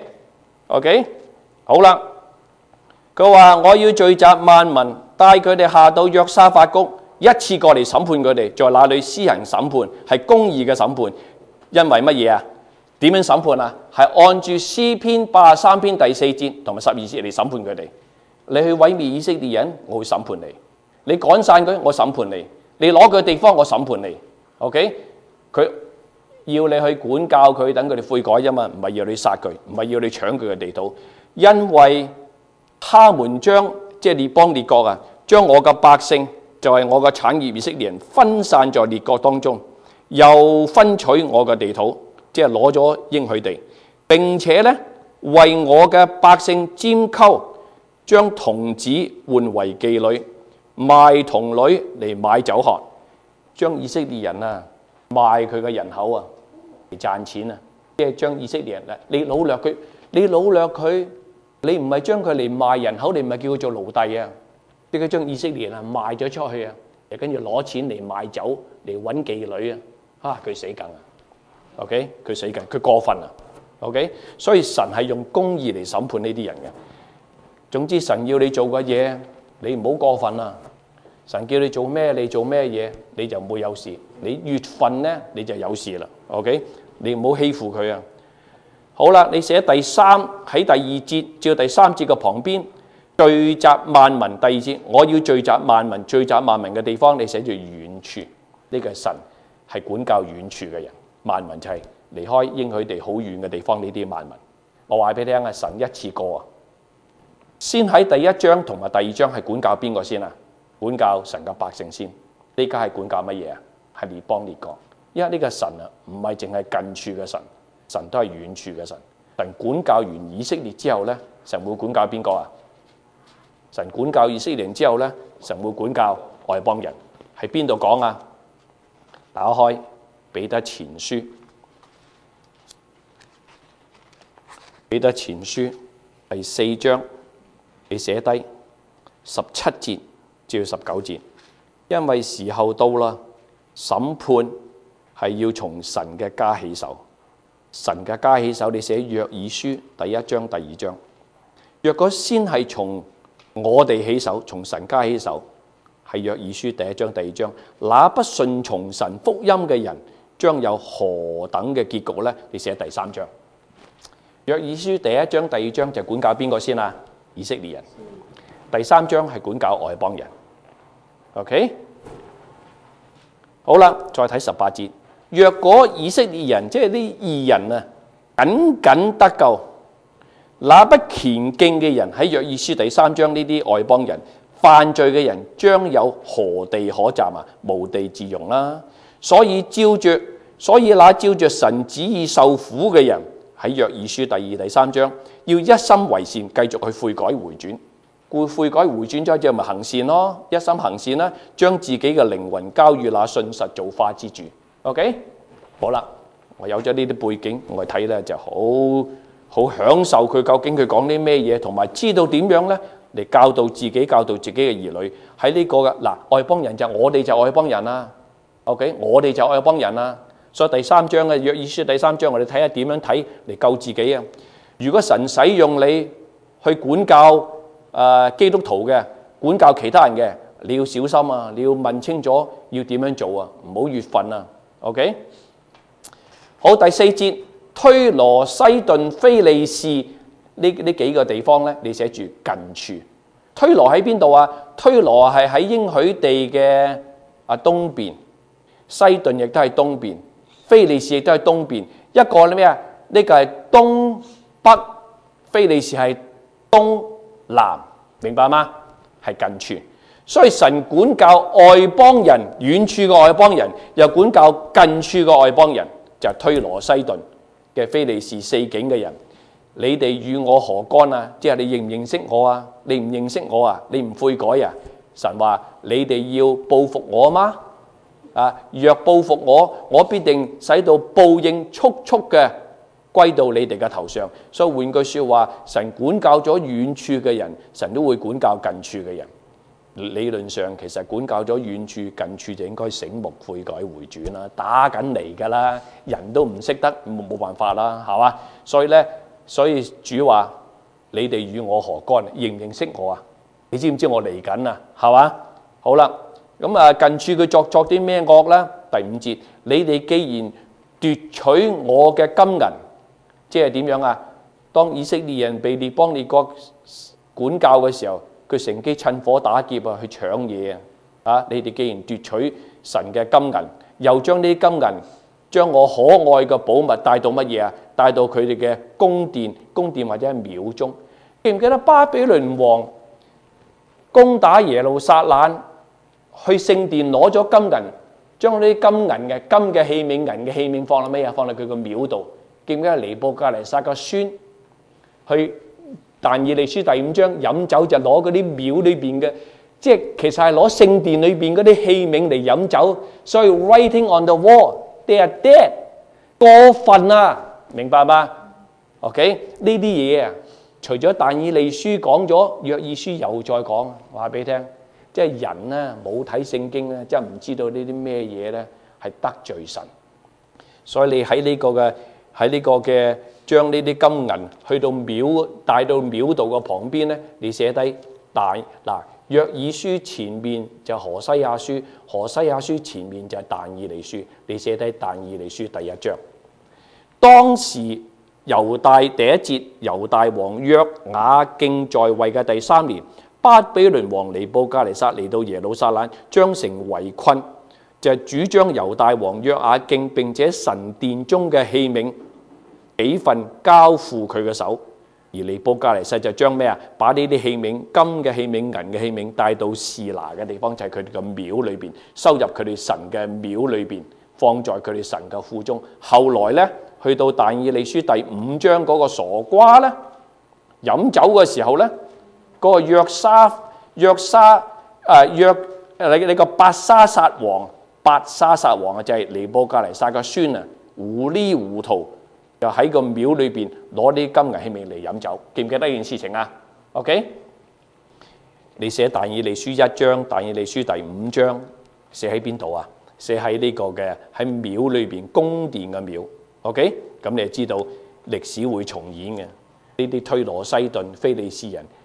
OK， 好啦，佢話我要聚集萬民，帶佢哋下到約沙法谷。一次過嚟審判佢哋，在那裏施行審判，係公義嘅審判。因為乜嘢啊？點樣審判啊？係按住詩篇八十三篇第四節同埋十二節嚟審判佢哋。你去毀滅以色列人，我會審判你；你趕散佢，我審判你；你攞佢嘅地方，我審判你。OK， 佢要你去管教佢，等佢哋悔改啫嘛，唔係要你殺佢，唔係要你搶佢嘅地土，因為他們將即係列邦列國啊，將我嘅百姓。就係我嘅產業以色列人分散在列國當中，又分取我嘅地土，即係攞咗應許地。並且咧為我嘅百姓拈鬮，將童子換為妓女，賣童女嚟買酒喝，將以色列人啊賣佢嘅人口啊嚟賺錢啊！即係將以色列人啊，你擄掠佢，你擄掠佢，你唔係將佢嚟賣人口，你唔係叫佢做奴隸啊！即係將以色列人啊賣咗出去啊，又跟住攞錢嚟買酒嚟揾妓女啊！啊，佢死梗啊 ！OK， 佢死梗，佢過分啊 ！OK， 所以神係用公義嚟審判呢啲人嘅。總之，神要你做嘅嘢，你唔好過分啊！神叫你做咩，你做咩嘢，你就唔會有事。你越份咧，你就有事啦。OK， 你唔好欺負佢啊！好啦，你寫第三喺第二節至到第三節嘅旁邊。聚集萬民，第二節，我要聚集萬民，聚集萬民嘅地方，你寫住遠處，呢個係神係管教遠處嘅人，萬民就係離開應許地好遠嘅地方呢啲萬民。我話俾你聽啊，神一次過啊，先喺第一章同埋第二章係管教邊個先啊？管教神嘅百姓先，呢家係管教乜嘢啊？係列邦列國，因為呢個神啊，唔係淨係近處嘅神，神都係遠處嘅神。神管教完以色列之後咧，神會管教邊個啊？神管教以色列人之後咧，神會管教外邦人。喺邊度講啊？打開彼得前書，彼得前書第四章，你寫低十七節至到十九節，因為時候到啦，審判係要從神嘅家起手。神嘅家起手，你寫約珥書第一章、第二章。若果先係從我哋起手，從神家起手， 係約珥書第一章第二章，那不順從神福音嘅人將有何等嘅結局呢？你寫第三章。約珥書第一章第二章就管教邊個先啊？以色列人。第三章係管教外邦人。OK， 好啦，再睇十八節。若果以色列人即係啲義人啊，僅僅得救，那不虔敬嘅人喺約珥書第三章呢啲外邦人犯罪嘅人將有何地可站啊？無地自容啦。所以照着，所以那照着神旨意受苦嘅人喺約珥書第二、第三章要一心為善，繼續去悔改回轉。故悔改回轉咗之後咪行善咯，一心行善啦，將自己嘅靈魂交予那信實造化之主。OK， 好啦，我有咗呢啲背景，我睇咧就好好享受佢究竟佢講啲咩嘢，同埋知道點樣咧嚟教導自己、教導自己嘅兒女喺呢個嘅嗱外邦人就我哋就外邦人啦。OK， 我哋就外邦人啦。所以第三章嘅約珥書第三章，我哋睇下點樣睇嚟救自己啊！如果神使用你去管教誒、呃、基督徒嘅，管教其他人嘅，你要小心啊！你要問清楚要點樣做啊！唔好越份啊！OK， 好，第四節，推羅、西頓、非利士呢呢幾個地方咧，你寫住近處。推羅喺邊度啊？推羅係喺應許地嘅啊東邊，西頓亦都係東邊，非利士亦都係東邊。一個咧咩啊？呢個係東北，非利士係東南，明白嗎？係近處。所以神管教外邦人，遠處嘅外邦人，又管教近處嘅外邦人，就係推羅、西頓嘅非利士四境嘅人。你哋與我何干啊？即係你認唔認識我啊？你唔認識我啊？你唔悔改啊？神話你哋要報復我嗎？啊！若報復我，我必定使到報應速速嘅歸到你哋嘅頭上。所以換句説話，神管教咗遠處嘅人，神都會管教近處嘅人。理論上其實管教咗遠處，近處就應該醒目悔改回轉啦，打緊嚟㗎啦，人都唔識得，冇冇辦法啦，係嘛？所以咧，所以主話：你哋與我何干？認唔認識我啊？你知唔知我嚟緊啊？係嘛？好啦，咁啊近處佢作作啲咩惡咧？第五節，你哋既然奪取我嘅金銀，即係點樣啊？當以色列人被列邦列國管教嘅時候，佢乘機趁火打劫啊，去搶嘢啊！啊，你哋既然奪取神嘅金銀，又將呢啲金銀將我可愛嘅寶物帶到乜嘢啊？帶到佢哋嘅宮殿、宮殿或者係廟中。記唔記得巴比倫王攻打耶路撒冷，去聖殿攞咗金銀，將呢啲金銀嘅金嘅器皿、銀嘅器皿放喺咩啊？放喺佢個廟度。記唔記得尼布甲尼撒個孫去但以理書第五章飲酒就攞嗰啲廟裏邊嘅，即係其實係攞聖殿裏邊嗰啲器皿嚟飲酒，所以 writing on the wall they are dead， 過分啊，明白嗎 ？OK 呢啲嘢啊，除咗但以理書講咗，約珥書又再講，話俾你聽，即係人咧冇睇聖經咧，真係唔知道呢啲咩嘢咧係得罪神，所以你喺呢個嘅喺呢個嘅。將呢啲金銀去到廟帶到廟道嘅旁邊咧，你寫低但嗱約珥書前面就何西亞書，何西亞書前面就係但以理書，你寫低但以理書第一章。當時猶大第一節，猶大王約雅敬在位嘅第三年，巴比倫王尼布甲尼撒嚟到耶路撒冷，將城圍困，就係、是、主將猶大王約雅敬並且神殿中嘅器皿幾份交付佢嘅手，而尼布甲尼撒就將咩啊？把呢啲器皿、金嘅器皿、銀嘅器皿帶到示拿嘅地方，就係佢哋嘅廟裏邊，收入佢哋神嘅廟裏邊，放在佢哋神嘅庫中。後來咧，去到但以理書第五章嗰個傻瓜咧，飲酒嘅時候咧，嗰、那個約沙約沙誒、呃、約誒你你個伯沙撒王，伯沙撒王啊，就係尼布甲尼撒嘅孫啊，糊裡糊塗。就喺個廟裏邊攞啲金銀器皿嚟飲酒，記唔記得呢件事情啊 ？OK， 你寫但以理書一章，但以理書第五章寫喺邊度啊？寫喺呢個嘅喺廟裏邊宮殿嘅廟。OK， 咁你就知道歷史會重演嘅。呢啲推羅西頓非利士人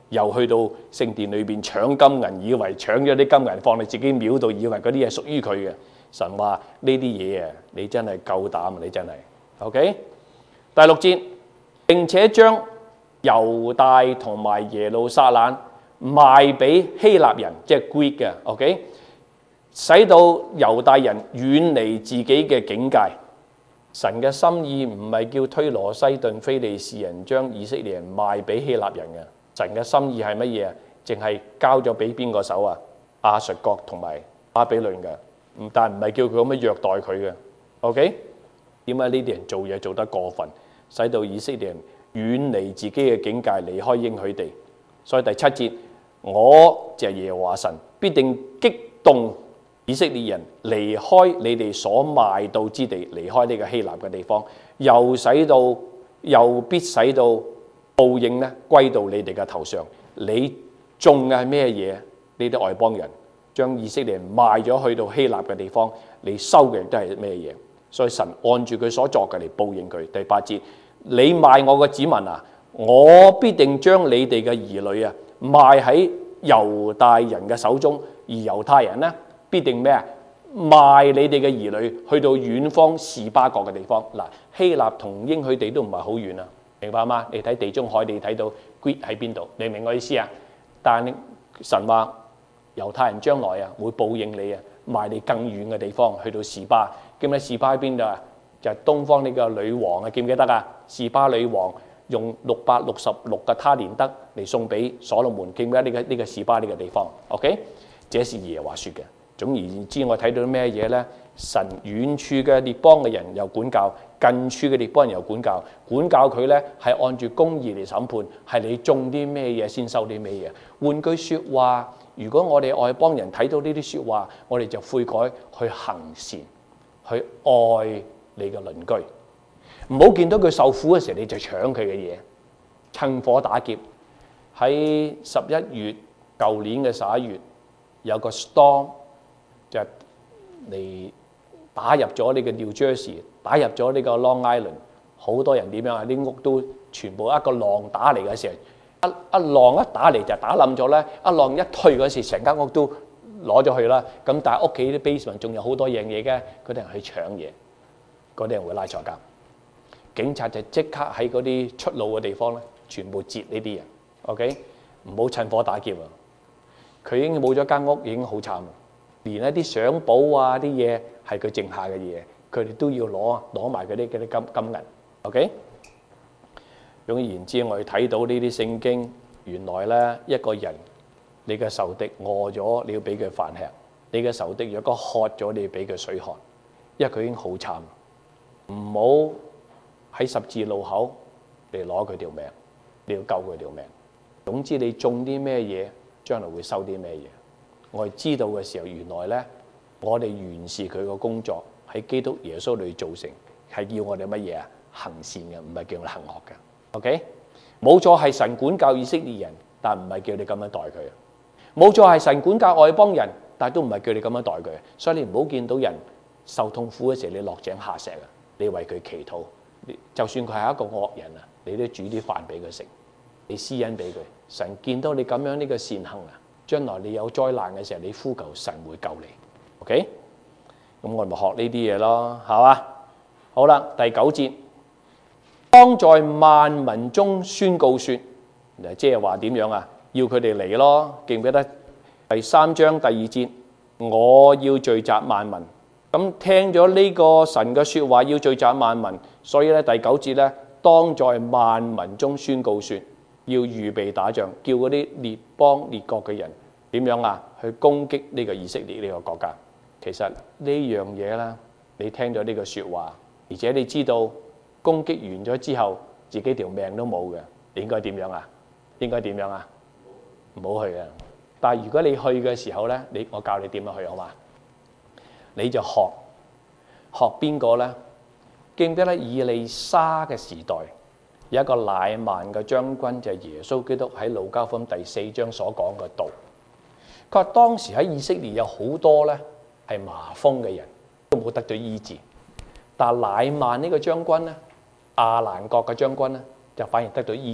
又去到聖殿裏邊搶金銀，以為搶咗啲金銀放喺自己廟度，以為嗰啲嘢屬於佢嘅。神話呢啲嘢啊，你真係夠膽，你真係 OK。第六節，並且將猶大同埋耶路撒冷賣俾希臘人，即係 Greek 嘅 OK， 使到猶大人遠離自己嘅境界。神嘅心意唔係叫推羅西頓非利士人將以色列人賣俾希臘人嘅。神嘅心意係乜嘢啊？淨係交咗俾邊個手啊？亞述國同埋巴比倫嘅，唔但唔係叫佢咁樣虐待佢嘅。OK， 點解呢啲人做嘢做得過分，使到以色列人遠離自己嘅境界，離開應許地？所以第七節，我就係耶和華神，必定激動以色列人離開你哋所賣到之地，離開呢個希臘嘅地方，又使到又必使到報應咧歸到你哋嘅頭上。你種嘅係咩嘢？呢啲外邦人將以色列人賣咗去到希臘嘅地方，你收嘅都係咩嘢？所以神按住佢所作嘅嚟報應佢。第八節，你賣我嘅子民啊，我必定將你哋嘅兒女啊賣喺猶大人嘅手中，而猶太人呢，必定咩啊？賣你哋嘅兒女去到遠方示巴國嘅地方。嗱，希臘同應許地都唔係好遠啊，明白嗎？你睇地中海，你睇到 Greek 喺邊度？你明我意思啊？但神話猶太人將來啊會報應你啊，賣你更遠嘅地方，去到示巴。記唔記得示巴喺邊度啊？就係、是、東方呢個女王啊，記唔記得啊？示巴女王用六百六十六個他連得嚟送俾所羅門，記唔記得呢、這個呢、這個示巴呢個地方 ？OK， 這是耶和華說嘅。總而言之，我睇到咩嘢咧？神遠處嘅列邦嘅人又管教，近處嘅列邦人又管教。管教佢咧係按住公義嚟審判，係你種啲咩嘢先收啲咩嘢。換句説話，如果我哋外邦人睇到呢啲説話，我哋就悔改去行善，去愛你嘅鄰居。唔好見到佢受苦嘅時候，你就搶佢嘅嘢，趁火打劫。喺十一月舊年嘅十一月，有個 storm 就嚟打入咗呢個 New Jersey， 打入咗呢個 Long Island， 好多人點樣啊？啲屋都全部一個浪打嚟嘅時候，一一浪一打嚟就打冧咗咧，一浪一退嗰時，成間屋都攞咗去啦。咁但係屋企啲 basement 仲有好多樣嘢嘅，嗰啲人去搶嘢，嗰啲人會拉坐監。警察就即刻喺嗰啲出路嘅地方咧，全部截呢啲人。OK， 唔好趁火打劫啊！佢已經冇咗間屋，已經好慘。連一啲相簿啊啲嘢係佢剩下嘅嘢，佢哋都要攞攞埋嗰啲嗰啲金金銀。OK， 總而言之，我哋睇到呢啲聖經，原來咧一個人，你嘅仇敵餓咗，你要俾佢飯吃；你嘅仇敵若果渴咗，你要俾佢水喝，因為佢已經好慘。唔好喺十字路口嚟攞佢條命，你要救佢條命。總之你種啲咩嘢，將來會收啲咩嘢。我哋知道嘅時候，原來咧，我哋完事佢個工作喺基督耶穌裏造成，係叫我哋乜嘢啊？行善嘅，唔係叫我哋行惡嘅。OK， 冇錯係神管教以色列人，但唔係叫你咁樣待佢。冇錯係神管教外邦人，但係都唔係叫你咁樣待佢。所以你唔好見到人受痛苦嘅時候，你落井下石啊！你為佢祈禱，就算佢係一個惡人啊，你都煮啲飯俾佢食，你施恩俾佢。神見到你咁樣呢個善行啊！將來你有災難嘅時候，你呼求神會救你。OK， 咁我哋咪學呢啲嘢咯，係嘛？好啦，第九節，當在萬民中宣告說，即係話點樣啊？要佢哋嚟咯，記唔記得第三章第二節？我要聚集萬民。咁聽咗呢個神嘅說話，要聚集萬民，所以咧第九節咧，當在萬民中宣告說。要預備打仗，叫嗰啲列邦列國嘅人點樣啊？去攻擊呢個以色列呢個國家。其實呢樣嘢啦，你聽咗呢個説話，而且你知道攻擊完咗之後，自己條命都冇嘅，你應該點樣啊？應該點樣啊？唔好去啊！但係如果你去嘅時候咧，你我教你點樣去好嘛？你就學學邊個咧？記唔記得以利沙嘅時代？有一個乃縵嘅將軍就係耶穌基督喺路加福音第四章所講嘅道。佢話當時喺以色列有好多咧係麻風嘅人，都冇得到醫治。但係乃縵呢個將軍咧，亞蘭國嘅將軍咧，就反而得到醫治，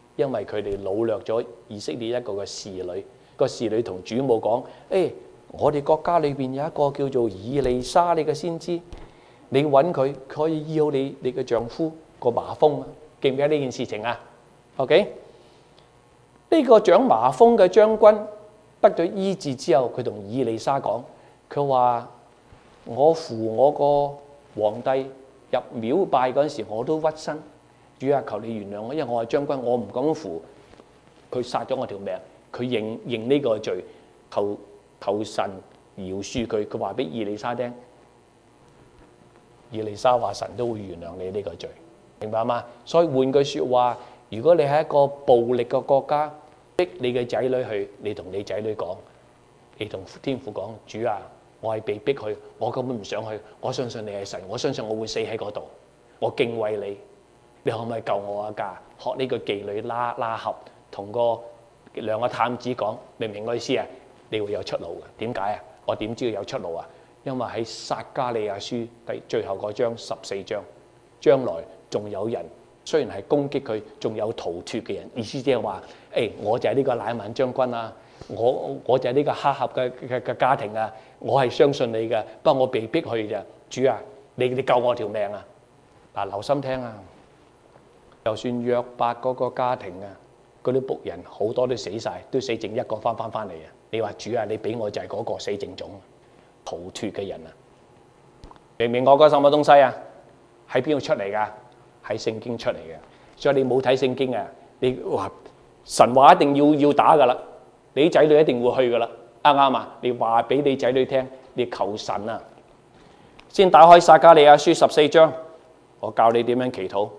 因為佢哋擄掠咗以色列一個嘅侍女。個侍女同主母講：誒，我哋國家裏邊有一個叫做以利沙呢個先知，你揾佢，佢可以醫好你你嘅丈夫個麻風啊！記唔記得呢件事情啊 ？OK， 呢個長麻風嘅將軍得咗醫治之後，佢同以利沙講：佢話我扶我個皇帝入廟拜嗰陣時，我都屈身，主啊，求你原諒我，因為我係將軍，我唔敢扶佢，殺咗我條命，佢認認呢個罪，求求神饒恕佢。佢話俾以利沙聽，以利沙話神都會原諒你呢個罪，明白嗎？所以換句説話，如果你係一個暴力嘅國家，逼你嘅仔女去，你同你仔女講，你同天父講：主啊，我係被逼去，我根本唔想去。我相信你係神，我相信我會死喺嗰度。我敬畏你，你可唔可以救我一家？學呢個妓女拉拉合同個兩個探子講，明唔明我意思啊？你會有出路嘅。點解啊？我點知道有出路啊？因為喺撒迦利亞書第最後嗰章十四章，將來仲有人雖然係攻擊佢，仲有逃脫嘅人。意思即係話：誒，我就係呢個乃縵將軍啊！我我就係呢個哈合嘅嘅嘅家庭啊！我係相信你嘅，不過我被逼去咋。主啊，你你救我條命啊！嗱，留心聽啊！就算約伯嗰個家庭啊，嗰啲僕人好多都死晒，都死剩一個翻翻翻嚟啊！你話主啊，你俾我就係嗰個死剩種逃脫嘅人啊！明唔明我講什麼東西啊？喺邊度出嚟噶？喺聖經出嚟嘅。所以你冇睇聖經啊，你話神話一定要要打噶啦，你啲仔女一定會去噶啦，啱唔啱啊？你話俾你仔女聽，你求神啊！先打開撒迦利亞書十四章，我教你點樣祈禱。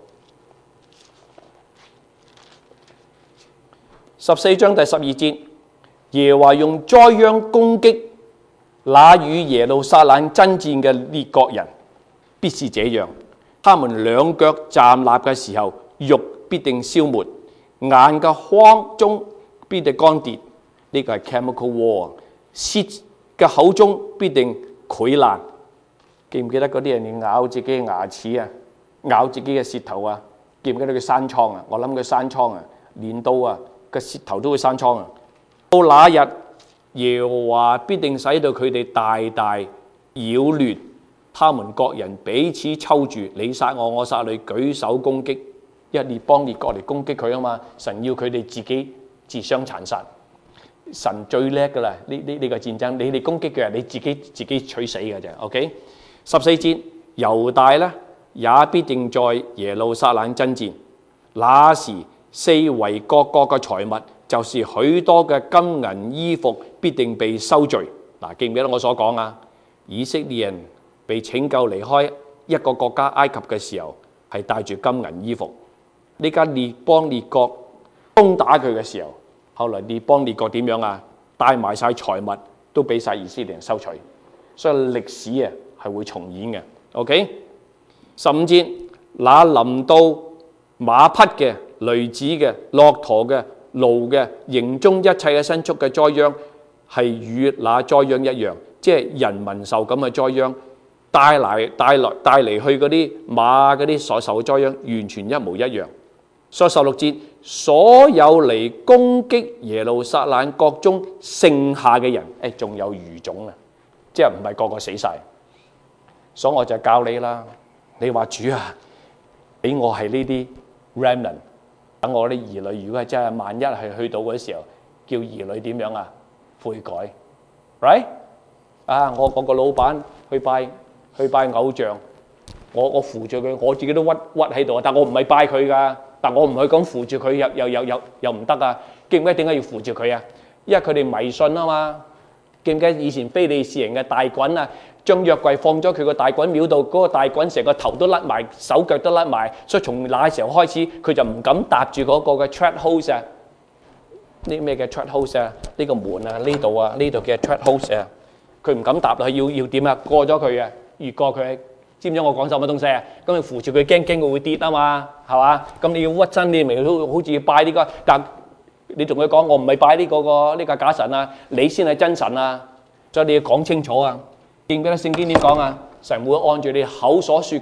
十四章第十二節，耶和華用災殃攻擊那與耶路撒冷爭戰嘅列國人，必是這樣。他們兩腳站立嘅時候，肉必定消沒，眼嘅眶中必定乾跌。呢、這個係 chemical war。舌嘅口中必定潰爛。記唔記得嗰啲人要咬自己嘅牙齒啊，咬自己嘅舌頭啊？記唔記得佢生瘡啊？我諗佢生瘡啊，練到啊個舌頭都會生瘡啊。到那日，耶和華必定使到佢哋大大擾亂，他們各人彼此抽住，你殺我，我殺你，舉手攻擊，一列邦列國嚟攻擊佢啊嘛。神要佢哋自己自相殘殺。神最叻噶啦，呢呢呢個戰爭，你哋攻擊嘅人，你自己自己取死嘅啫。OK。十四節，猶大呢也必定在耶路撒冷爭戰。那時四圍各國嘅財物，就是許多嘅金銀衣服，必定被收聚。嗱，記唔記得我所講啊？以色列人被拯救離開一個國家埃及嘅時候，係帶住金銀衣服。呢間列邦列國攻打佢嘅時候，後來列邦列國點樣啊？帶埋晒財物都俾晒以色列人收取。所以歷史啊係會重演嘅。OK， 十五節，那臨到馬匹嘅、驢子嘅、駱駝嘅、驢嘅、營中一切嘅牲畜嘅災殃，係與那災殃一樣，即係人民受咁嘅災殃，帶嚟帶來帶嚟去嗰啲馬嗰啲所受嘅災殃，完全一模一樣。所以十六節，所有嚟攻擊耶路撒冷國中剩下嘅人，誒仲有餘種啊，即係唔係個個死晒。所以我就教你啦，你話主啊，俾我係呢啲 remnant， 等我啲兒女，如果係真係萬一係去到嗰時候，叫兒女點樣啊？悔改 ，right？ 啊，我我個老闆去拜去拜偶像，我我扶住佢，我自己都屈屈喺度，但我唔係拜佢噶，但我唔去咁扶住佢，又又又又又唔得啊！記唔記得點解要扶住佢啊？因為佢哋迷信啊嘛。記唔記得以前非利士人嘅大袞啊？將約櫃放咗佢個大袞廟度，嗰個大袞成個頭都甩埋，手腳都甩埋，所以從那時候開始，佢就唔敢搭住嗰個嘅 trap house 啊！呢咩嘅 trap house 啊？呢個門啊，呢度啊，呢度嘅 trap house 啊，佢唔敢搭落去，要要點啊？過咗佢啊，越過佢，知唔知我講什麼東西啊？咁你扶住佢，驚驚佢會跌啊嘛，係嘛？咁你要屈身，你咪好好似拜呢個，但你同佢講，我唔係拜呢個個呢個假神啊，你先係真神啊！所以你要講清楚啊！記唔記得聖經點講啊？神會按住你口所說嘅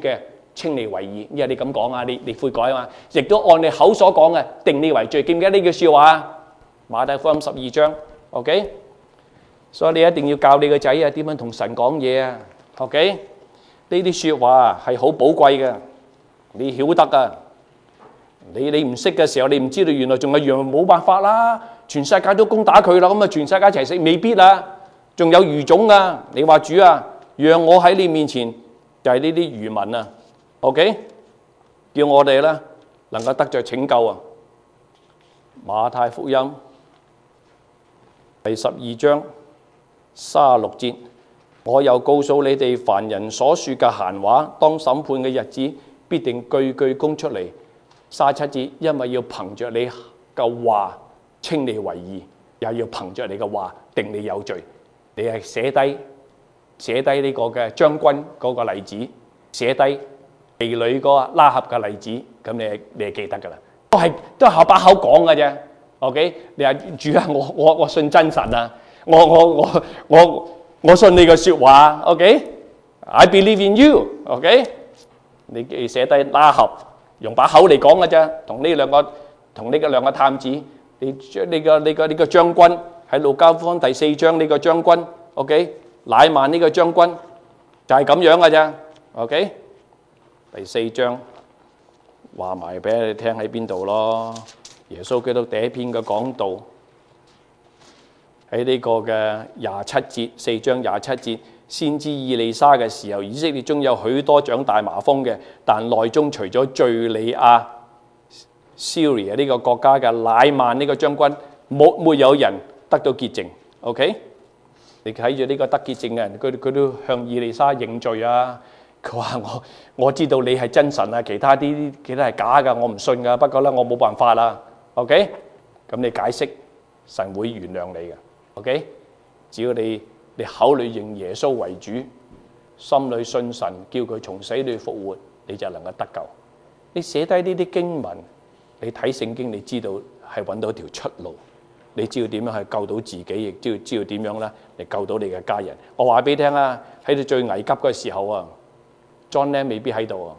稱你為義，因為你咁講啊，你你悔改啊嘛，亦都按你口所講嘅定你為罪。記唔記得呢句説話啊？馬太福音十二章 ，OK。所以你一定要教你個仔啊點樣同神講嘢啊 ，OK。呢啲説話啊係好寶貴嘅，你曉得啊。你你唔識嘅時候，你唔知道原來仲有樣冇辦法啦，全世界都攻打佢啦，咁啊全世界一齊食未必啦，仲有餘種啊！你話主啊，讓我喺你面前就係呢啲餘民啊 ，OK， 叫我哋咧能夠得着拯救啊！馬太福音第十二章三十六節，我又告訴你哋，凡人所說嘅閒話，當審判嘅日子，必定句句供出嚟。三十七節，因為要憑着你嘅話稱你為義，又要憑着你嘅話定你有罪。你係寫低寫低呢個嘅將軍嗰個例子，寫低妓女嗰個拉合嘅例子，咁你係你係記得㗎啦。都係都係口把口講嘅啫。OK， 你話主啊，我我我信真神啊，我我我我我信你嘅説話。OK，I believe in you。OK， 你寫低拉合。用把口嚟講嘅啫，同呢兩個同呢個兩個探子，你將呢個呢個呢個將軍喺路加福音第四章呢個將軍 ，OK， 乃縵呢個將軍就係咁樣嘅啫 ，OK， 第四章話埋俾你聽喺邊度咯？耶穌基督第一篇嘅講道喺呢個嘅廿七節，四章廿七節。先知以利沙嘅時候，以色列中有許多長大麻風嘅，但內中除咗敘利亞 Syria 呢個國家嘅乃縵呢個將軍，沒沒有人得到潔淨。OK， 你睇住呢個得潔淨嘅人，佢佢都向以利沙認罪啊！佢話我我知道你係真神啊，其他啲其他係假㗎，我唔信㗎。不過咧，我冇辦法啦。OK， 咁你解釋，神會原諒你嘅。OK， 只要你。你口裏認耶穌為主，心裏信神，叫佢從死裏復活，你就能夠得救。你寫低呢啲經文，你睇聖經，你知道係揾到條出路，你知道點樣去救到自己，亦知道知道點樣咧嚟救到你嘅家人。我話俾你聽啊，喺你最危急嘅時候啊 ，John 咧未必喺度啊，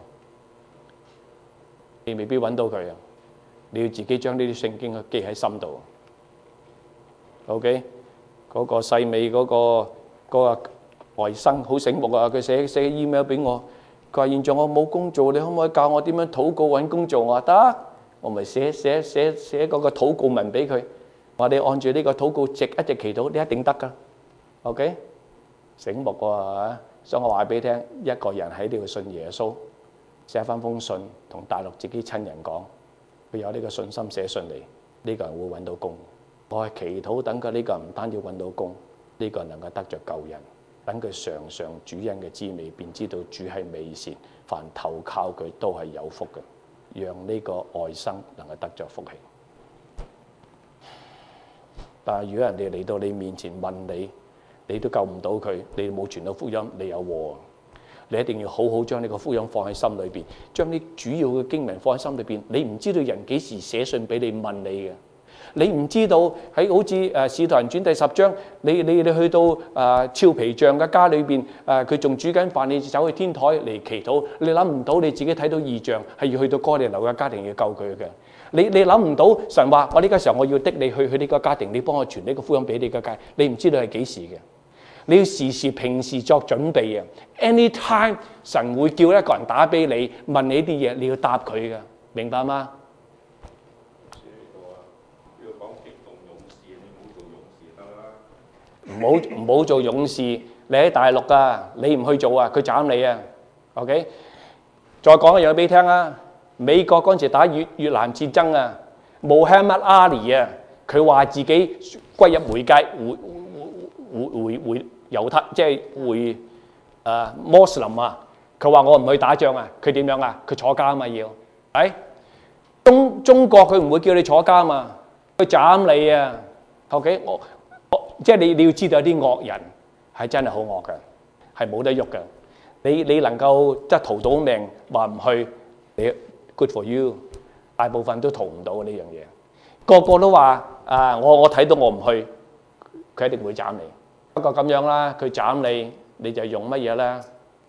你未必揾到佢啊，你要自己將呢啲聖經記喺心度。OK。嗰個細美嗰個嗰個外甥好醒目啊！佢寫寫 email 俾我，佢話現在我冇工做，你可唔可以教我點樣禱告揾工做？我話得，我咪寫寫寫寫嗰個禱告文俾佢。我話你按住呢個禱告直一直祈禱，你一定得㗎。OK， 醒目喎，所以我話俾你聽，一個人喺呢度信耶穌，寫翻封信同大陸自己親人講，佢有呢個信心寫信嚟，呢個人會揾到工。我係祈禱等佢呢個人唔單要揾到工，呢個人能夠得着救人，等佢嘗嘗主恩嘅滋味，便知道主係美善，凡投靠佢都係有福嘅，讓呢個外甥能夠得着福氣。但係如果人哋嚟到你面前問你，你都救唔到佢，你冇傳到福音，你有禍。你一定要好好將呢個福音放喺心裏邊，將啲主要嘅經文放喺心裏邊。你唔知道人幾時寫信俾你問你嘅。你唔知道喺好似誒《使徒行傳》第十章，你你你去到誒俏皮匠嘅家裏邊，誒佢仲煮緊飯，你走去天台嚟祈禱，你諗唔到你自己睇到異象，係要去到哥尼流嘅家庭要救佢嘅。你你諗唔到神話，我呢個時候我要的你去去呢個家庭，你幫我傳呢個福音俾你個家，你唔知道係幾時嘅。你要時時平時作準備啊 ！Anytime 神會叫一個人打俾你，問你啲嘢，你要答佢嘅，明白嗎？唔好唔好做勇士，你喺大陸噶，你唔去做啊，佢斬你啊 ！OK， 再講一樣俾你聽啊！美國嗰陣時打越越南戰爭啊，Muhammad Ali啊，佢話自己歸入回界回回回回猶太，即係回誒穆斯林啊！佢話我唔去打仗啊，佢點樣啊？佢坐監嘛要，係中中國佢唔會叫你坐監啊，佢斬你啊 ！OK， 我。即係你你要知道有啲惡人係真係好惡嘅，係冇得喐嘅。你你能夠即係逃到命，話唔去，你 good for you。大部分都逃唔到呢樣嘢。個個都話啊，我我睇到我唔去，佢一定會斬你。不過咁樣啦，佢斬你，你就用乜嘢咧？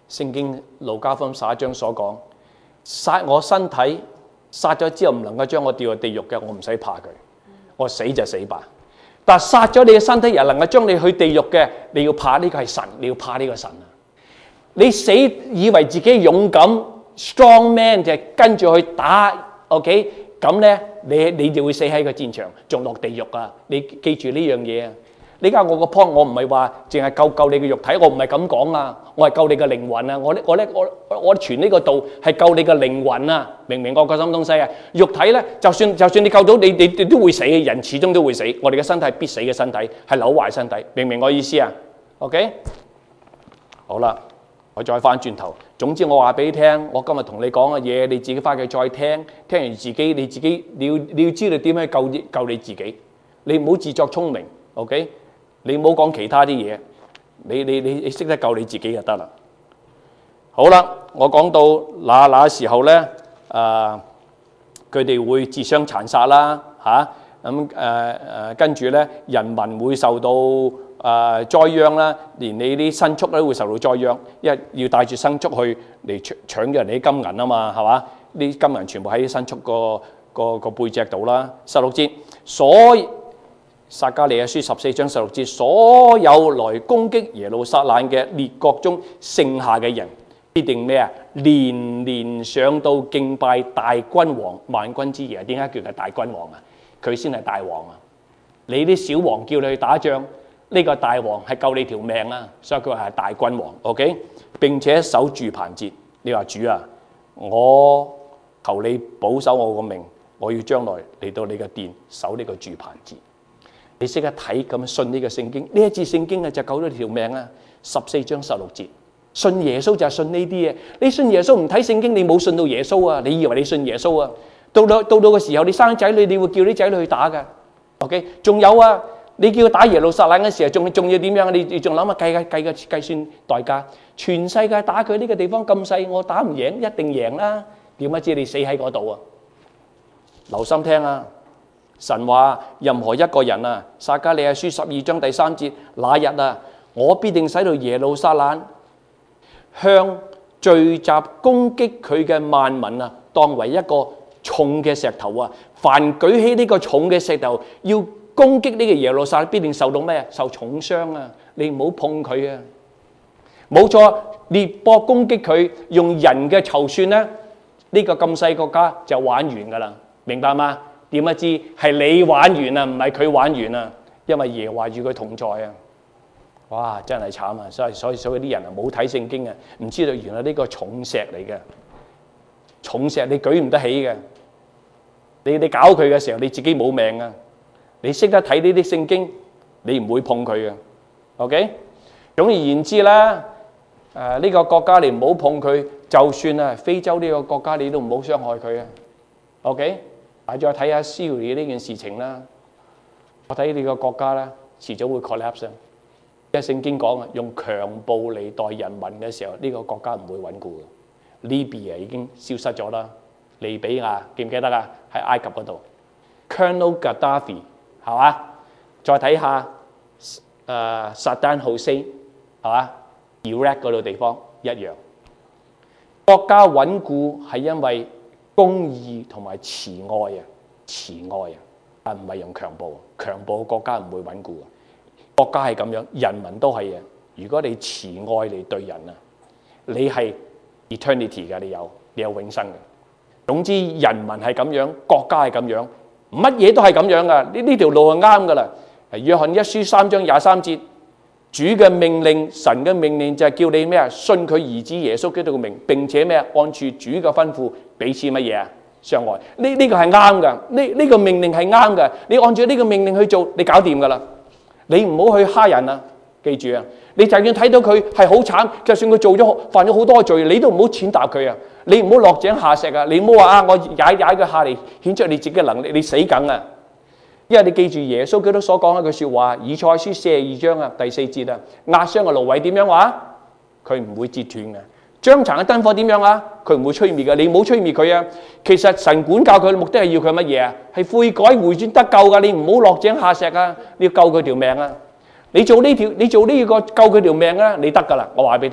聖經路加福音十一章所講，殺我身體，殺咗之後唔能夠將我掉入地獄嘅，我唔使怕佢，我死就死吧。但係殺咗你嘅身體，又能夠將你去地獄嘅，你要怕呢個係神，你要怕呢個神啊！你死以為自己勇敢 strong man 就跟住去打 ，OK？ 咁咧，你你就會死喺個戰場，仲落地獄啊！你記住呢樣嘢啊！呢家我個 point，我唔係話淨係救救你嘅肉體，我唔係咁講啊！我係救你嘅靈魂啊！我咧我咧我我傳呢個道係救你嘅靈魂啊！明唔明我個心東西啊？肉體咧，就算就算你救到你，你你都會死嘅，人始終都會死。我哋嘅身體係必死嘅身體，係朽壞身體，明唔明我意思啊 ？OK？ 好啦，我再翻轉頭。總之我話俾你聽，我今日同你講嘅嘢，你自己翻去再聽，聽完自己你自己你要你要知道點樣救救你自己，你唔好自作聰明 ，OK？ 你唔好講其他啲嘢，你你你你識得救你自己就得啦。好啦，我講到那那時候咧，誒佢哋會自相殘殺啦，嚇咁誒誒跟住咧，人民會受到誒災殃啦，連你啲牲畜咧會受到災殃，因為要帶住牲畜去嚟搶搶咗人哋啲金銀啊嘛，係嘛？啲金銀全部喺牲畜個個個背脊度啦。十六節，所以撒迦利亞書十四章十六節，所有來攻擊耶路撒冷嘅列國中剩下嘅人，必定咩啊？連連上到敬拜大君王萬軍之耶。點解叫佢大君王啊？佢先係大王啊！你啲小王叫你去打仗，呢個大王係救你條命啊！所以佢話係大君王。OK， 並且守住棚節。你話主啊，我求你保守我個命，我要將來嚟到你嘅殿守呢個住棚節。你識得睇咁信呢個聖經，呢一節聖經啊就救咗條命啊！十四章十六節，信耶穌就係信呢啲嘢。你信耶穌唔睇聖經，你冇信到耶穌啊！你以為你信耶穌啊？到到到到嘅時候，你生仔女，你會叫啲仔女去打噶。OK， 仲有啊，你叫佢打耶路撒冷嘅時候，仲仲要點樣？你你仲諗下計計計個計算代價？全世界打佢呢個地方咁細，我打唔贏，一定贏啦！點解知你死喺嗰度啊？留心聽啊！神話任何一個人啊，撒迦利亞書十二章第三節，那日啊，我必定使到耶路撒冷向聚集攻擊佢嘅萬民啊，當為一個重嘅石頭啊！凡舉起呢個重嘅石頭要攻擊呢個耶路撒冷，必定受到咩？受重傷啊！你唔好碰佢啊！冇錯，列國攻擊佢，用人嘅籌算咧，呢個咁細國家就玩完噶啦，明白嗎？點不知係你玩完啊，唔係佢玩完啊！因為耶和華與佢同在啊！哇，真係慘啊！所以所以所以啲人啊冇睇聖經啊，唔知道原來呢個重石嚟嘅，重石你舉唔得起嘅。你你搞佢嘅時候，你自己冇命啊！你識得睇呢啲聖經，你唔會碰佢嘅。OK， 總而言之啦，誒呢個國家你唔好碰佢，就算啊非洲呢個國家你都唔好傷害佢啊。OK。再睇下燒嘢呢件事情啦，我睇呢個國家咧，遲早會 collapse。因為聖經講啊，用強暴嚟待人民嘅時候，呢個國家唔會穩固嘅。Libya 已經消失咗啦，利比亞記唔記得啊？喺埃及嗰度 ，Colonel Gaddafi 係嘛？再睇下誒 Saddam Hussein 係嘛 ？Iraq 嗰度地方一樣。國家穩固係因為公義同埋慈愛啊，慈愛啊，但唔係用強暴，強暴國家唔會穩固啊。國家係咁樣，人民都係啊。如果你慈愛嚟對人啊，你係 eternity 嘅，你有你有永生嘅。總之，人民係咁樣，國家係咁樣，乜嘢都係咁樣噶。呢呢條路係啱噶啦。約翰一書三章廿三節，主嘅命令，神嘅命令就係叫你咩啊？信佢兒子耶穌基督嘅名，並且咩啊？按住主嘅吩咐。彼此乜嘢啊？相愛，呢呢個係啱噶，呢呢個命令係啱噶。你按照呢個命令去做，你搞掂噶啦。你唔好去蝦人啊！記住啊！你就算睇到佢係好慘，就算佢做咗犯咗好多罪，你都唔好踐踏佢啊！你唔好落井下石啊！你唔好話啊，我踩踩佢下嚟顯出你自己嘅能力，你死梗啊！因為你記住耶穌基督所講一句説話，以賽書四十二章啊第四節啊，壓傷嘅蘆葦點樣話？佢唔會折斷嘅。將殘嘅燈火點樣啊？佢唔會吹滅嘅，你唔好吹滅佢啊！其實神管教佢嘅目的係要佢乜嘢啊？係悔改回轉得救噶，你唔好落井下石啊！你要救佢條命啊！你做呢條，你做呢個救佢條命啊，你得噶啦！我話俾你聽，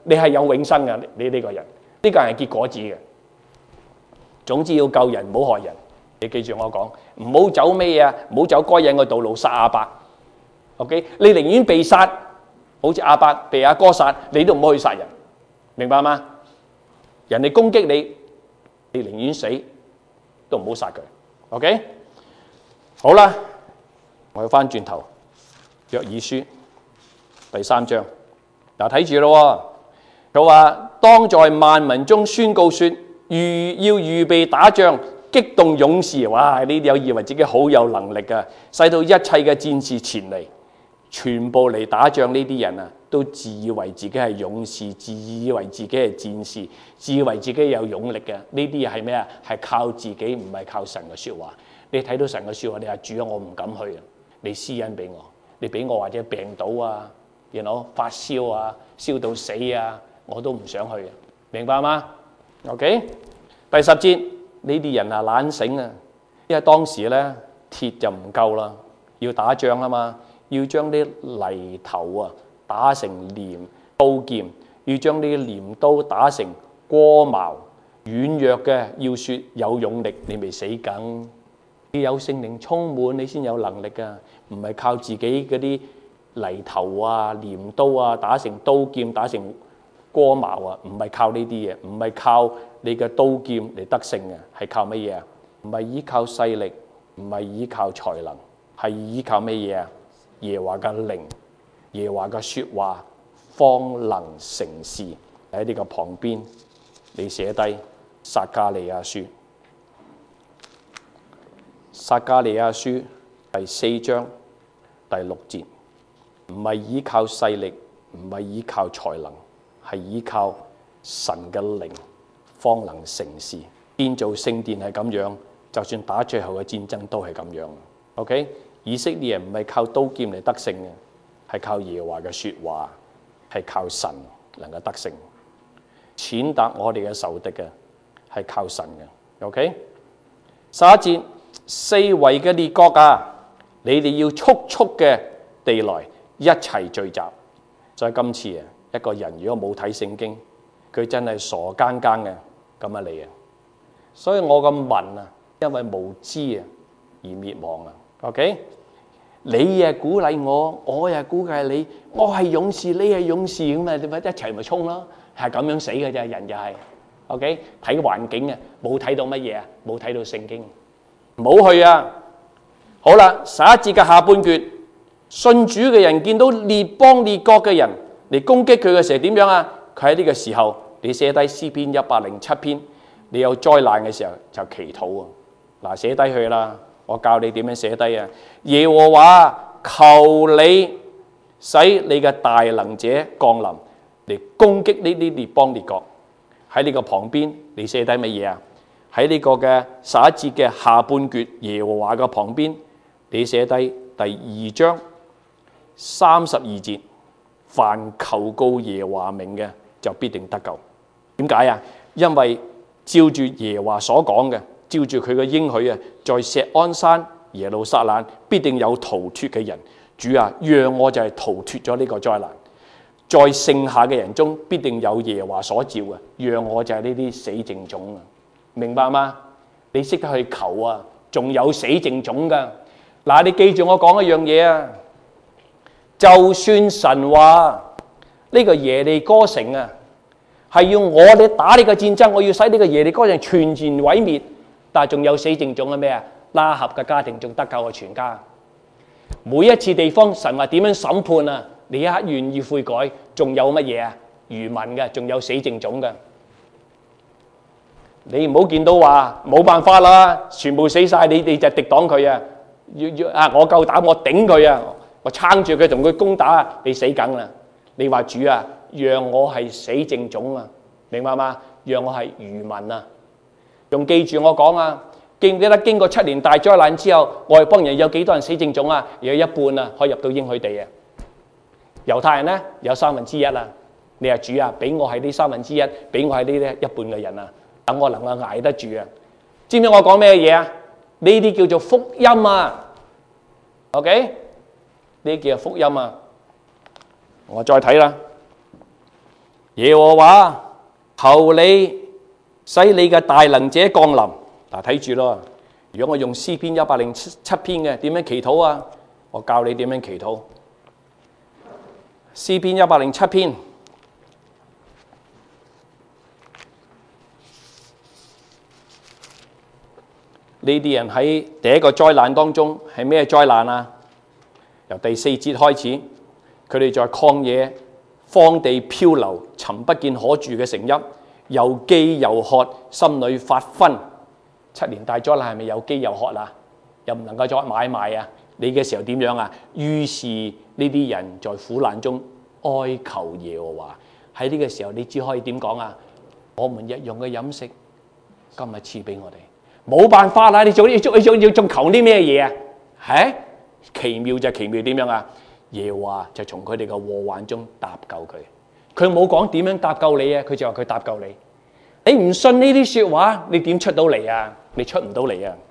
你係有永生嘅，你呢個人，呢個人係結果子嘅。總之要救人，唔好害人。你記住我講，唔好走咩啊？唔好走該隱嘅道路殺亞伯。OK， 你寧願被殺，好似亞伯被阿哥殺，你都唔好去殺人，明白嗎？人哋攻擊你，你寧願死都唔好殺佢。OK， 好啦，我要翻轉頭，約珥書第三章，嗱睇住咯。佢話當在萬民中宣告說，預要預備打仗，激動勇士。哇！呢啲有以為自己好有能力噶，使到一切嘅戰士前嚟，全部嚟打仗呢啲人啊，都自以為自己係勇士，自以為自己係戰士，自以為自己有勇力嘅。呢啲係咩啊？係靠自己，唔係靠神嘅說話。你睇到神嘅說話，你話主啊，我唔敢去啊！你施恩俾我，你俾我或者病倒啊，然後發燒啊，燒到死啊，我都唔想去，明白嗎 ？OK， 第十節呢啲人啊懶醒啊，因為當時咧鐵就唔夠啦，要打仗啊嘛，要將啲犁頭啊打成鐮刀劍，要將啲鐮刀打成戈矛。軟弱嘅要說有勇力，你未死梗。你有聖靈充滿，你先有能力噶，唔係靠自己嗰啲犁頭啊、鐮刀啊打成刀劍、打成戈矛啊，唔係靠呢啲嘢，唔係靠你嘅刀劍嚟得勝嘅，係靠乜嘢啊？唔係依靠勢力，唔係依靠才能，係依靠乜嘢啊？耶和華嘅靈，耶和華嘅說話，方能成事。喺呢個旁邊，你寫低撒迦利亞書。撒迦利亞書第四章第六節，唔係依靠勢力，唔係依靠才能，係依靠神嘅靈，方能成事。建造聖殿係咁樣，就算打最後嘅戰爭都係咁樣。OK， 以色列人唔係靠刀劍嚟得勝嘅，係靠耶和華嘅說話，係靠神能夠得勝。踐踏我哋嘅仇敵嘅係靠神嘅。OK， 十一節。四圍嘅列國啊，你哋要速速嘅地來一齊聚集。所以今次啊，一個人如果冇睇聖經，佢真係傻更更嘅咁啊嚟啊！所以我咁問啊，因為無知啊而滅亡啊。OK， 你啊鼓勵我，我又鼓勵你，我係勇士，你係勇士咁啊，你咪一齊咪衝咯，係咁樣死嘅啫，人就係。OK， 睇環境啊，冇睇到乜嘢啊，冇睇到聖經。唔好去啊！好啦，十一節嘅下半段，信主嘅人見到列邦列國嘅人嚟攻擊佢嘅時候點樣啊？佢喺呢個時候，你寫低詩篇一百零七篇，你有災難嘅時候就祈禱啊！嗱，寫低佢啦，我教你點樣寫低啊！耶和華，求你使你嘅大能者降臨嚟攻擊呢啲列邦列國。喺呢個旁邊，你寫低乜嘢啊？喺呢個嘅十一節嘅下半段，耶和華嘅旁邊，你寫低第二章三十二節，凡求告耶和華名嘅就必定得救。點解啊？因為照住耶和華所講嘅，照住佢嘅應許啊，在錫安山耶路撒冷必定有逃脫嘅人。主啊，讓我就係逃脫咗呢個災難。在剩下嘅人中，必定有耶和華所召嘅，讓我就係呢啲死剩種啊！明白嗎？你識得去求啊，仲有死剩種噶。嗱，你記住我講一樣嘢啊，就算神話呢個耶利哥城啊，係要我哋打呢個戰爭，我要使呢個耶利哥城全然毀滅，但係仲有死剩種嘅咩啊？拉合嘅家庭仲得救啊，全家。每一次地方神話點樣審判啊，你一刻願意悔改，仲有乜嘢啊？餘民嘅，仲有死剩種嘅。你唔好見到話冇辦法啦，全部死晒，你你就敵擋佢啊！要要啊！我夠膽，我頂佢啊！我撐住佢同佢攻打，你死梗啦！你話主啊，讓我係死剩種啊，明白嗎？讓我係餘民啊！仲記住我講啊，記唔記得經過七年大災難之後，外邦人有幾多人死剩種啊？有一半啊，可以入到應許地啊！猶太人咧有三分之一啊！你話主啊，俾我係呢三分之一，俾我係呢一半嘅人啊！等我能夠捱得住啊！知唔知我講咩嘢啊？呢啲叫做福音啊 ！OK， 呢啲叫做福音啊！我再睇啦， 耶和華，求你使你嘅大能者降臨。嗱，睇住咯。如果我用詩篇一百零七篇嘅，點樣祈禱啊？我教你點樣祈禱。詩篇一百零七篇，呢啲人喺第一個災難當中係咩災難啊？由第四節開始，佢哋在曠野荒地漂流，尋不見可住嘅城邑，又飢又渴，心裏發昏。七年大災難係咪又飢又渴啊？又唔能夠再買賣啊？你嘅時候點樣啊？於是呢啲人在苦難中哀求耶和華。喺呢個時候，你只可以點講啊？我們日用嘅飲食，今日賜俾我哋。冇辦法啦！你仲要仲要仲求啲咩嘢啊？係奇妙就奇妙點樣啊？耶和華就從佢哋嘅禍患中搭救佢。佢冇講點樣搭救你啊？佢就話佢搭救你。你唔信呢啲説話，你點出到嚟啊？你出唔到嚟啊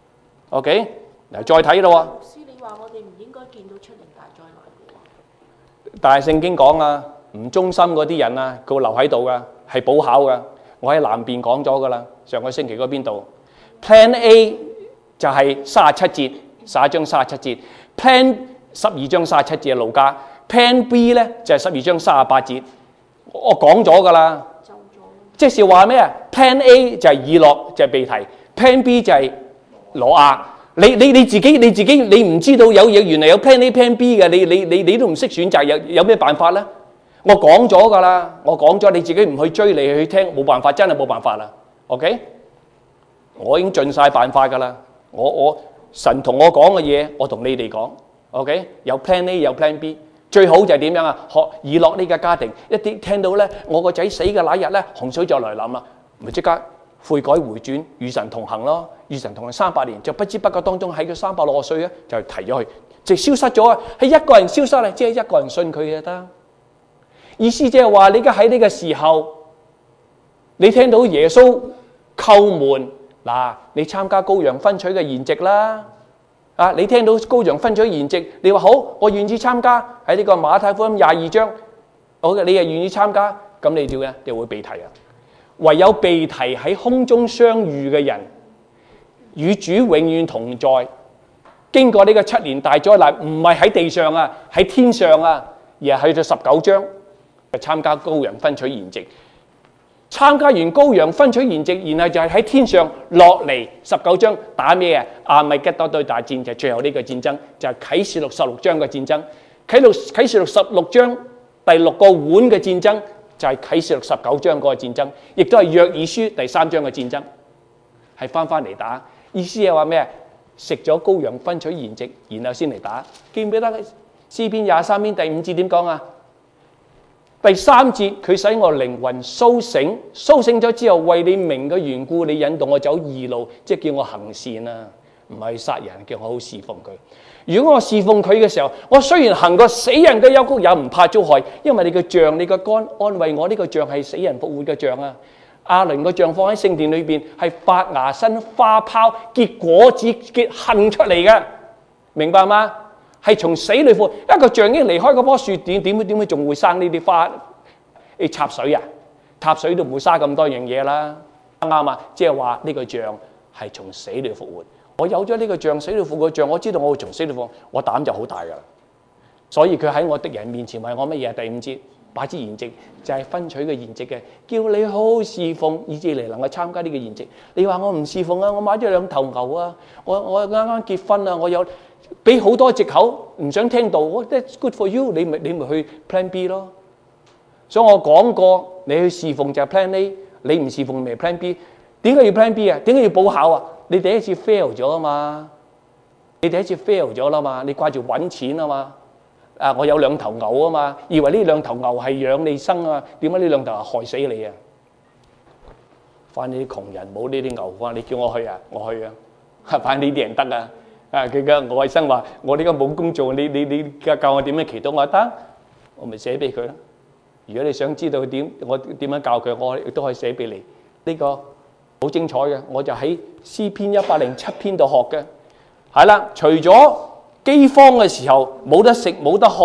？OK， 嗱再睇咯喎。牧師，你話我哋唔應該見到出年大災難嘅喎。但係聖經講啊，唔忠心嗰啲人啊，佢留喺度噶，係補考噶。我喺南邊講咗噶啦，上個星期嗰邊度。Plan A 就係三十七節，十一章三十七節。Plan 十二章三十七節嘅路加。Plan B 咧就係十二章三十八節。我講咗噶啦。即是話咩啊 ？Plan A 就係以諾，就係被提 ；Plan B 就係挪亞。你你你自己你自己你唔知道有嘢，原來有 Plan A、Plan B 嘅，你你你你都唔識選擇，有有咩辦法咧？我講咗噶啦，我講咗，你自己唔去追，你去聽，冇辦法，真係冇辦法啦。OK， 我已經盡晒辦法噶啦。我我神同我講嘅嘢，我同你哋講。OK， 有 Plan A 有 Plan B。最好就係點樣啊？學以諾呢個家庭，一啲聽到咧，我個仔死嘅那日咧，洪水就來臨啦，咪即刻悔改回轉，與神同行咯。與神同行三百年，就不知不覺當中喺佢三百六十歲咧，就提咗佢，就消失咗啊！係一個人消失啦，即係一個人信佢就得。意思即係話，你而家喺呢個時候，你聽到耶穌叩門嗱，你參加羔羊分取嘅筵席啦。啊！你聽到羔羊分取筵席，你話好，我願意參加喺呢個馬太福音廿二章，好嘅，你又願意參加，咁你點咧？你會被提啊！唯有被提喺空中相遇嘅人，與主永遠同在。經過呢個七年大災難，唔係喺地上啊，喺天上啊，而係去到十九章就參加羔羊分取筵席。參加完羔羊分取筵席，然後就係喺天上落嚟十九章打咩啊？亞米吉多對大戰就係最後呢個戰爭，就係啟示錄十六章嘅戰爭。啟錄啟示錄十六章第六個碗嘅戰爭就係啟示錄十九章嗰個戰爭，亦都係約珥書第三章嘅戰爭，係翻翻嚟打。意思係話咩啊？食咗羔羊分取筵席，然後先嚟打。記唔記得詩篇廿三篇第五節點講啊？第三節，佢使我靈魂甦醒，甦醒咗之後，為你名嘅緣故，你引導我走義路，即係叫我行善啊，唔係殺人，叫我好侍奉佢。如果我侍奉佢嘅時候，我雖然行過死人嘅幽谷，也唔怕遭害，因為你嘅杖、你嘅竿安慰我。呢個杖係死人復活嘅杖啊！亞倫個杖放喺聖殿裏邊，係發芽生花苞、結果子、結杏出嚟嘅，明白嗎？係從死裏復活，一個杖已經離開嗰棵樹，點點點會仲會生呢啲花？你插水啊？插水都唔會生咁多樣嘢啦，啱啱啊？即係話呢個杖係從死裏復活。我有咗呢個杖，死裏復活嘅杖，我知道我會從死裏復活，我膽就好大噶啦。所以佢喺我敵人面前為我乜嘢？第五節擺支筵席，就係、是、分取嘅筵席嘅，叫你好好侍奉，以至嚟能夠參加呢個筵席。你話我唔侍奉啊？我買咗兩頭牛啊！我我啱啱結婚啊！我有。俾好多藉口，唔想聽到。我 That's good for you， 你咪你咪去 Plan B 咯。所以我講過，你去侍奉就係 Plan A， 你唔侍奉咪 Plan B。點解要 Plan B 啊？點解要補考啊？你第一次 fail 咗啊嘛，你第一次 fail 咗啦嘛，你掛住揾錢啊嘛。啊，我有兩頭牛啊嘛，以為呢兩頭牛係養你生啊，點解呢兩頭係害死你啊？反正啲窮人冇呢啲牛，我話你叫我去啊，我去啊。反正呢啲人得啊。啊！佢嘅我醫生話：我呢個冇工做，你你你教我點樣祈禱，我得，我咪寫俾佢咯。如果你想知道點，我點樣教佢，我亦都可以寫俾你。呢個好精彩嘅，我就喺詩篇一百零七篇度學嘅。係啦，除咗饑荒嘅時候冇得食冇得喝，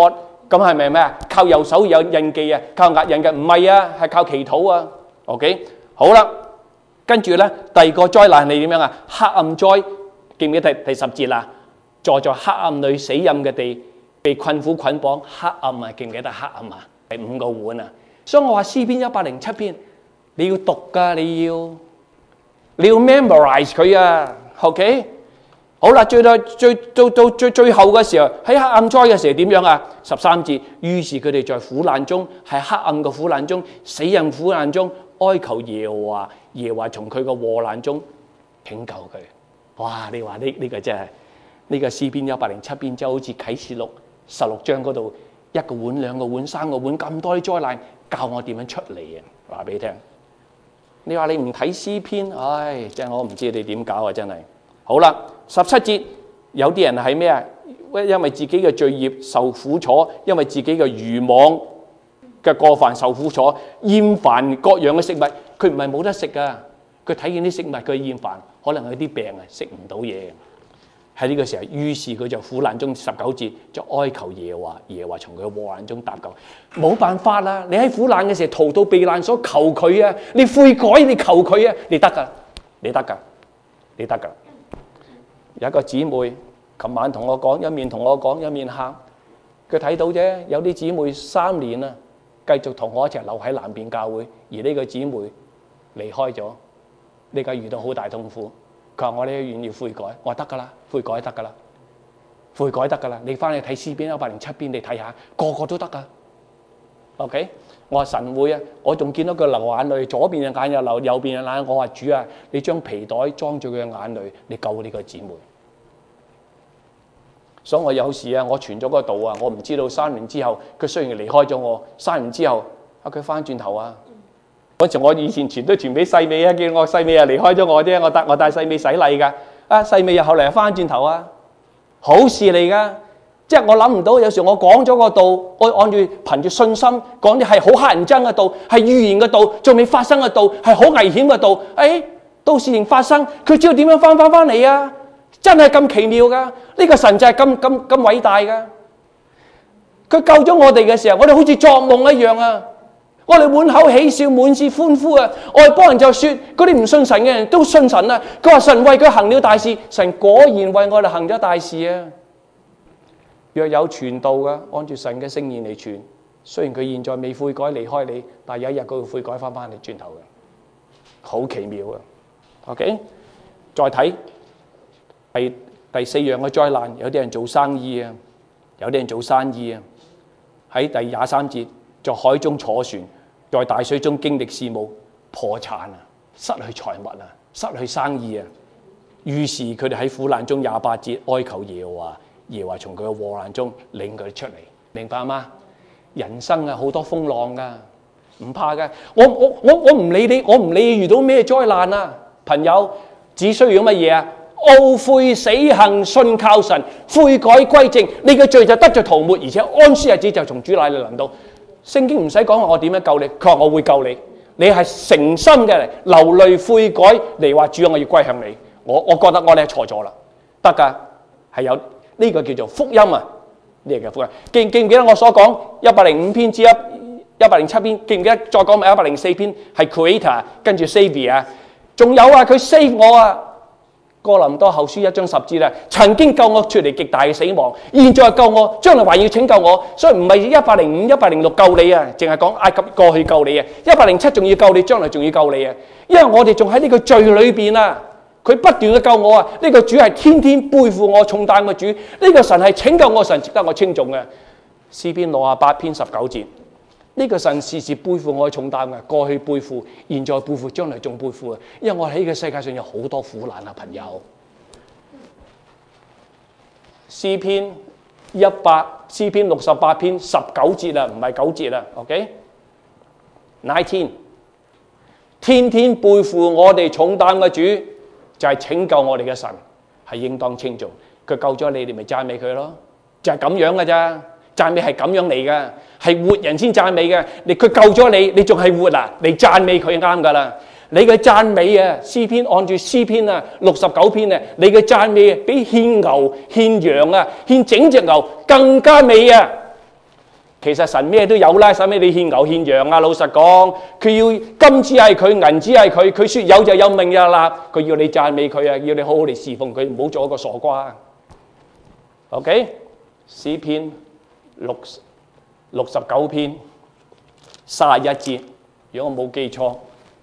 咁係咪咩啊？靠右手有印記啊？靠壓印嘅？唔係啊，係靠祈禱啊。OK， 好啦，跟住咧第二個災難係點樣啊？黑暗災，記唔記得第第十節啦？坐在黑暗裏死蔭嘅地，被困苦捆綁，黑暗啊，記唔記得黑暗啊？係五個碗啊。所以我話詩篇一百零七篇，你要讀噶，你要你要 memorize 佢啊。OK， 好啦，最到最到到最最後嘅時候，喺黑暗災嘅時候點樣啊？十三節，於是佢哋在苦難中，喺黑暗嘅苦難中，死蔭苦難中，哀求耶和華，耶和華從佢個禍難中拯救佢。哇！你話呢呢個真係呢個詩篇一百零七篇，就好似啟示錄十六章嗰度一個碗、兩個碗、三個碗咁多啲災難，教我點樣出嚟啊！話俾你聽。你話你唔睇詩篇，唉，真係我唔知你點搞啊！真係。好啦，十七節有啲人係咩啊？因為自己嘅罪孽受苦楚，因為自己嘅愚妄嘅過犯受苦楚，厭煩各樣嘅食物。佢唔係冇得食噶，佢睇見啲食物佢厭煩，可能有啲病啊，食唔到嘢。喺呢個時候，於是佢就苦難中十九節就哀求耶和華，耶和華從佢嘅禍難中搭救。冇辦法啦，你喺苦難嘅時候逃到避難所求佢啊，你悔改你求佢啊，你得噶，你得噶，你得噶。有一個姊妹，琴晚同我講，一面同我講，一面喊。佢睇到啫，有啲姊妹三年啦，繼續同我一齊留喺南邊教會，而呢個姊妹離開咗，呢家遇到好大痛苦。佢話我哋願意悔改，我話得噶啦，悔改得噶啦，悔改得噶啦。你翻去睇詩篇一百零七篇，你睇下，個個都得噶。OK， 我話神會啊，我仲見到佢流眼淚，左邊嘅眼又流，右邊嘅眼。我話主啊，你將皮袋裝住佢嘅眼淚，你救呢個姊妹。所以我有時啊，我傳咗個道啊，我唔知道三年之後，佢雖然離開咗我，三年之後啊，佢翻轉頭啊。嗰時我以前傳都傳俾細美啊，見我細美啊離開咗我啫，我帶我帶細美洗禮噶。啊，細美又後嚟又翻轉頭啊，好事嚟噶。即係我諗唔到，有時我講咗個道，我按住憑住信心講啲係好乞人憎嘅道，係預言嘅道，仲未發生嘅道，係好危險嘅道。誒、哎，到事情發生，佢知道點樣翻翻翻嚟啊！真係咁奇妙噶，呢、這個神就係咁咁咁偉大噶。佢救咗我哋嘅時候，我哋好似作夢一樣啊！我哋滿口喜笑，滿是歡呼啊！外邦人就說，嗰啲唔信神嘅人都信神啊！佢話神為佢行了大事，神果然為我哋行咗大事啊！若有傳道嘅，按住神嘅聖言嚟傳，雖然佢現在未悔改離開你，但係有一日佢會悔改翻翻嚟轉頭嘅，好奇妙啊 ！OK， 再睇第第四樣嘅災難，有啲人做生意啊，有啲人做生意啊，喺第廿三節，在海中坐船，在大水中經歷事務，破產啊，失去財物啊，失去生意啊，於是佢哋喺苦難中廿八節哀求耶和華。耶和華從佢嘅禍難中領佢哋出嚟，明白嗎？人生啊，好多風浪噶，唔怕噶。我我我我唔理你，我唔理你遇到咩災難啊，朋友，只需要乜嘢啊？懊悔死行，信靠神，悔改歸正，你嘅罪就得咗塗抹，而且安息日子就從主那裏臨到。聖經唔使講話我點樣救你，佢話我會救你。你係誠心嘅流淚悔改嚟話主啊，我要歸向你。我我覺得我哋係錯咗啦，得噶，係有。呢個叫做福音啊！呢個叫福音。記記唔記得我所講一百零五篇之一、一百零七篇？記唔記得再講埋一百零四篇係 Creator 跟住 Savior 啊？仲有啊，佢 save 我啊！哥林多後書一章十節啦，曾經救我出嚟極大嘅死亡，現在救我，將來還要拯救我。所以唔係一百零五、一百零六救你啊，淨係講埃及過去救你啊。一百零七仲要救你，將來仲要救你啊！因為我哋仲喺呢個罪裏邊啊。佢不斷嘅救我啊！呢個主係天天背負我重擔嘅主，呢個神係拯救我神，值得我稱頌嘅。詩篇六十八篇十九節，呢個神時時背負我嘅重擔嘅，過去背負，現在背負，將來仲背負啊！因為我喺呢個世界上有好多苦難啊，朋友。詩篇一百，詩篇六十八篇十九節啊，唔係九節啊 ，OK？nineteen， 天天背負我哋重擔嘅主。就係拯救我哋嘅神，係應當稱頌。佢救咗你，你咪讚美佢咯。就係咁樣嘅咋，讚美係咁樣嚟嘅，係活人先讚美嘅。你佢救咗你，你仲係活啊？你讚美佢啱噶啦。你嘅讚美啊，詩篇按住詩篇啊，六十九篇啊，你嘅讚美啊，比獻牛、獻羊啊、獻整隻牛更加美啊！ 其實神咩都有啦，使咩你獻牛獻羊啊？老實講，佢要金子係佢，銀子係佢，佢說有就有，明日啦。佢要你讚美佢啊，要你好好地侍奉佢，唔好做一個傻瓜。OK， 詩篇六六十九篇三十一節，如果我冇記錯，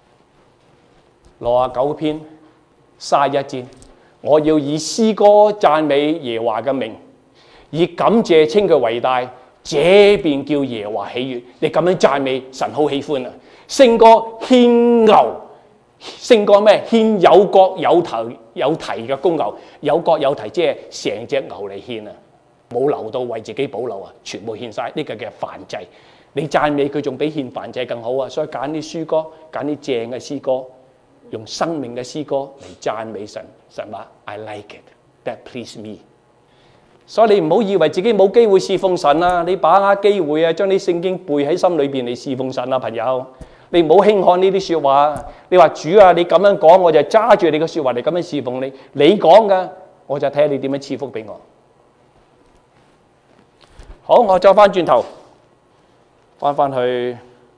六十九篇三十一節，我要以詩歌讚美耶和華嘅名，以感謝稱佢為大。這便叫耶和華喜悅，你咁樣讚美神好喜歡啊！勝過獻牛，勝過咩？獻有角有頭有蹄嘅公牛，有角有蹄即係成隻牛嚟獻啊！冇留到為自己保留啊，全部獻晒，呢個叫燔祭。你讚美佢仲比獻燔祭更好啊！所以揀啲詩歌，揀啲正嘅詩歌，用生命嘅詩歌嚟讚美神。神話 I like it, that please me。所以你唔好以為自己冇機會侍奉神啊！你把握機會啊，將啲聖經背喺心裏邊嚟侍奉神啊，朋友！你唔好輕看呢啲説話。你話主啊，你咁樣講，我就揸住你嘅説話嚟咁樣侍奉你。你講噶，我就睇下你點樣賜福俾我。好，我走翻轉頭，翻翻去，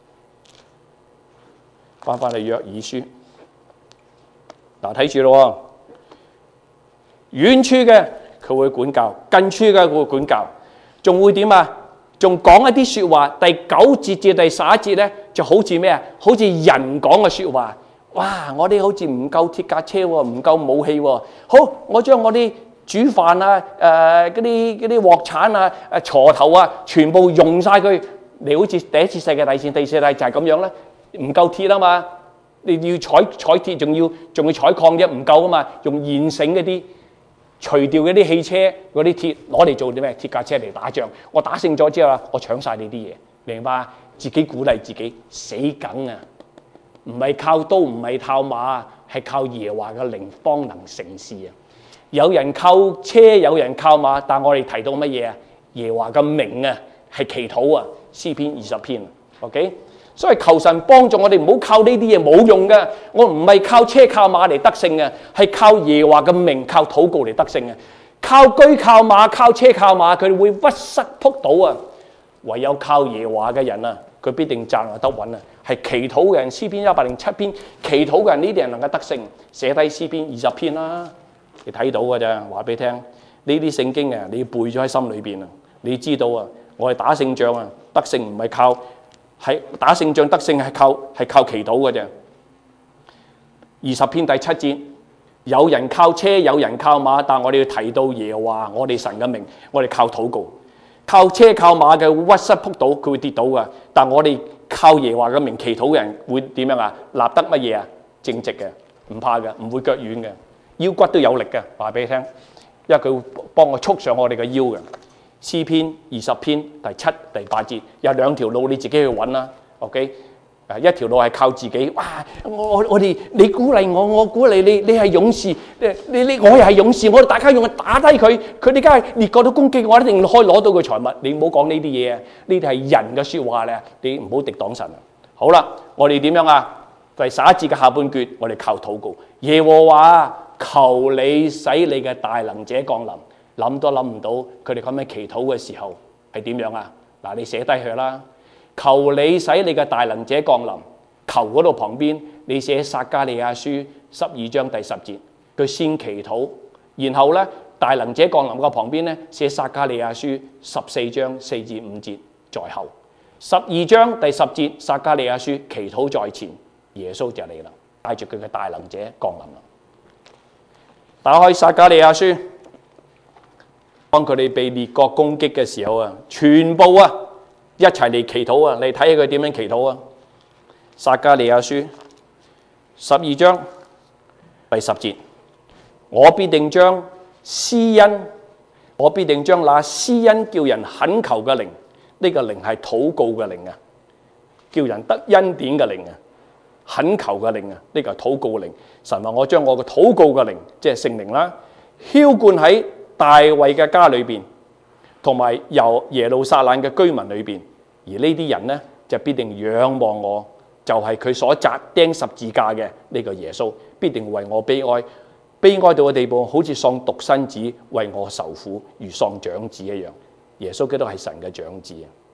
翻翻去約珥書。嗱，睇住咯，遠處嘅佢會管教，近處嘅佢會管教，仲會點啊？仲講一啲説話。第九節至第十一節咧，就好似咩啊？好似人講嘅説話。哇！我哋好似唔夠鐵架車喎，唔夠武器喎。好，我將我啲煮飯啊、誒嗰啲嗰啲鑊鏟啊、誒鋤頭啊，全部用晒佢。你好似第一次世界大戰、第二次世界大戰就係咁樣咧，唔夠鐵啊嘛，你要採採鐵，仲要仲要採礦啫，唔夠啊嘛，用現成嗰啲。除掉嗰啲汽車嗰啲鐵攞嚟做啲咩？鐵架車嚟打仗。我打勝咗之後啦，我搶晒你啲嘢，明白？自己鼓勵自己，死梗啊！唔係靠刀，唔係靠馬，係靠耶和華嘅靈方能成事啊！有人靠車，有人靠馬，但我哋提到乜嘢啊？耶和華嘅名啊，係祈禱啊，詩篇二十篇 ，OK。所以求神幫助我哋，唔好靠呢啲嘢，冇用嘅。我唔係靠車靠馬嚟得勝嘅，係靠耶和華嘅名，靠禱告嚟得勝嘅。靠車靠馬，靠車靠馬，佢哋會屈膝仆倒啊！唯有靠耶和華嘅人啊，佢必定站立得穩啊！係祈禱嘅人，詩篇一百零七篇，祈禱嘅人，呢啲人能夠得勝。寫低詩篇二十篇啦，你睇到嘅咋？話俾你聽，呢啲聖經啊，你要背咗喺心裏邊啊！你知道啊，我哋打勝仗啊，得勝唔係靠。係打勝仗得勝係靠係靠祈禱嘅啫。二十篇第七節，有人靠車，有人靠馬，但我哋要提到耶和華我哋神嘅名，我哋靠禱告。靠車靠馬嘅屈膝仆倒，佢會跌倒嘅。但我哋靠耶和華嘅名祈禱嘅人會點樣啊？立得乜嘢啊？正直嘅，唔怕嘅，唔會腳軟嘅，腰骨都有力嘅。話俾你聽，因為佢會幫我束上我哋嘅腰嘅。詩篇二十篇第七、第八節有兩條路，你自己去揾啦。OK， 誒一條路係靠自己。哇！我我哋你鼓勵我，我鼓勵你，你係勇士，你你我又係勇士，我哋大家用去打低佢，佢哋梗係列國都攻擊我，一定可以攞到佢財物。你唔好講呢啲嘢啊！呢啲係人嘅説話咧，你唔好敵擋神啊！好啦，我哋點樣啊？第十一節嘅下半段，我哋靠禱告。耶和華，求你使你嘅大能者降臨。諗都諗唔到，佢哋咁樣祈禱嘅時候係點樣啊？嗱，你寫低佢啦。求你使你嘅大能者降臨。求嗰度旁邊，你寫撒迦利亞書十二章第十節，佢先祈禱，然後咧大能者降臨嘅旁邊咧寫撒迦利亞書十四章四至五節在後。十二章第十節撒迦利亞書祈禱在前，耶穌就嚟啦，帶住佢嘅大能者降臨啦。打開撒迦利亞書。當佢哋被列國攻擊嘅時候啊，全部啊一齊嚟祈禱啊！你睇下佢點樣祈禱啊？撒迦利亞書十二章第十節，我必定將施恩，我必定將那施恩叫人懇求嘅靈，呢個靈係禱告嘅靈啊，叫人得恩典嘅靈啊，懇求嘅靈啊，呢個係禱告嘅靈。神話我將我嘅禱告嘅靈，即係聖靈啦，澆灌喺大衛嘅家裏邊，同埋由耶路撒冷嘅居民裏邊，而呢啲人呢，就必定仰望我，就係、是、佢所擲釘十字架嘅呢個耶穌，必定為我悲哀，悲哀到嘅地步，好似喪獨生子為我受苦，如喪長子一樣。耶穌基督係神嘅長子啊！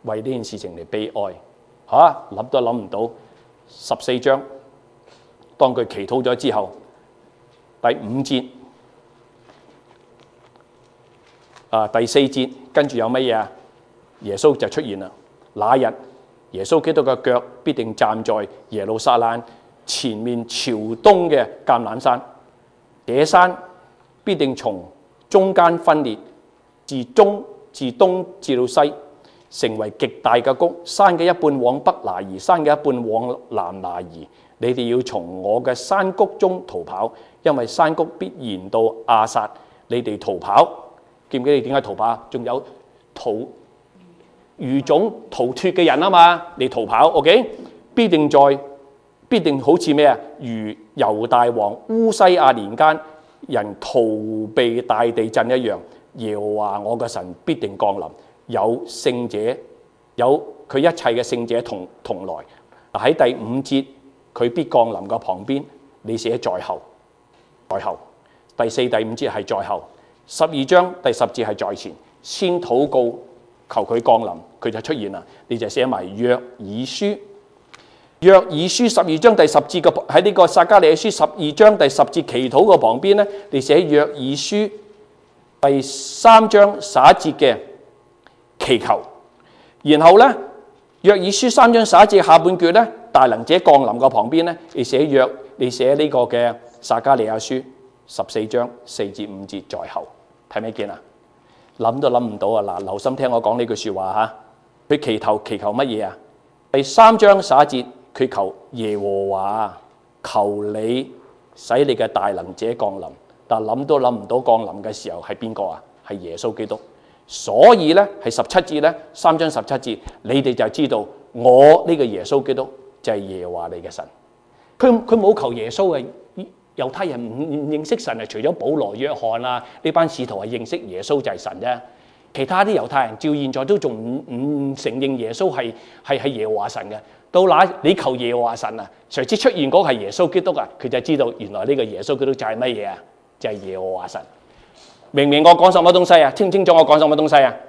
為呢件事情嚟悲哀嚇，諗都諗唔到。十四章當佢祈禱咗之後，第五節啊第四節跟住有乜嘢啊？耶穌就出現啦。那日耶穌基督嘅腳必定站在耶路撒冷前面朝東嘅橄欖山，這山必定從中間分裂，自中自東至到西，成為極大嘅谷。山嘅一半往北挪移，山嘅一半往南挪移。你哋要從我嘅山谷中逃跑，因為山谷必延到亞撒。你哋逃跑，記唔記得你點解逃跑？仲有逃餘種逃脫嘅人啊嘛，你逃跑 ，OK？ 必定在必定好似咩啊？如猶大王烏西亞年間人逃避大地震一樣。耶和華我嘅神必定降臨，有聖者有佢一切嘅聖者同同來。喺第五節佢必降臨嘅旁邊，你寫在後，在後。第四、第五節係在後。十二章第十節係在前，先禱告求佢降臨，佢就出現啦。你就寫埋約珥書。約珥書十二章第十節嘅喺呢個撒迦利亞書十二章第十節祈禱嘅旁邊咧，你寫約珥書第三章十一節嘅祈求。然後咧，約珥書三章十一節下半句咧，大能者降臨嘅旁邊咧，你寫約你寫呢個嘅撒迦利亞書十四章四至五節在後，睇咩見啊？諗都諗唔到啊！嗱，留心聽我講呢句説話嚇。佢祈求祈求乜嘢啊？第三章十一節，佢求耶和華，求你使你嘅大能者降臨。但諗都諗唔到降臨嘅時候係邊個啊？係耶穌基督。所以咧係十七節咧，三章十七節，你哋就知道我呢個耶穌基督就係耶和華你嘅神。佢佢冇求耶穌嘅。猶太人唔唔認識神係除咗保羅、約翰啊呢班使徒係認識耶穌就係神啫。其他啲猶太人照現在都仲唔唔承認耶穌係係係耶和華神嘅。到那你求耶和華神啊，誰知出現嗰個係耶穌基督啊，佢就知道原來呢個耶穌基督就係乜嘢啊？就係耶和華神。明唔明我講什麼東西啊？清唔清楚我講什麼東西啊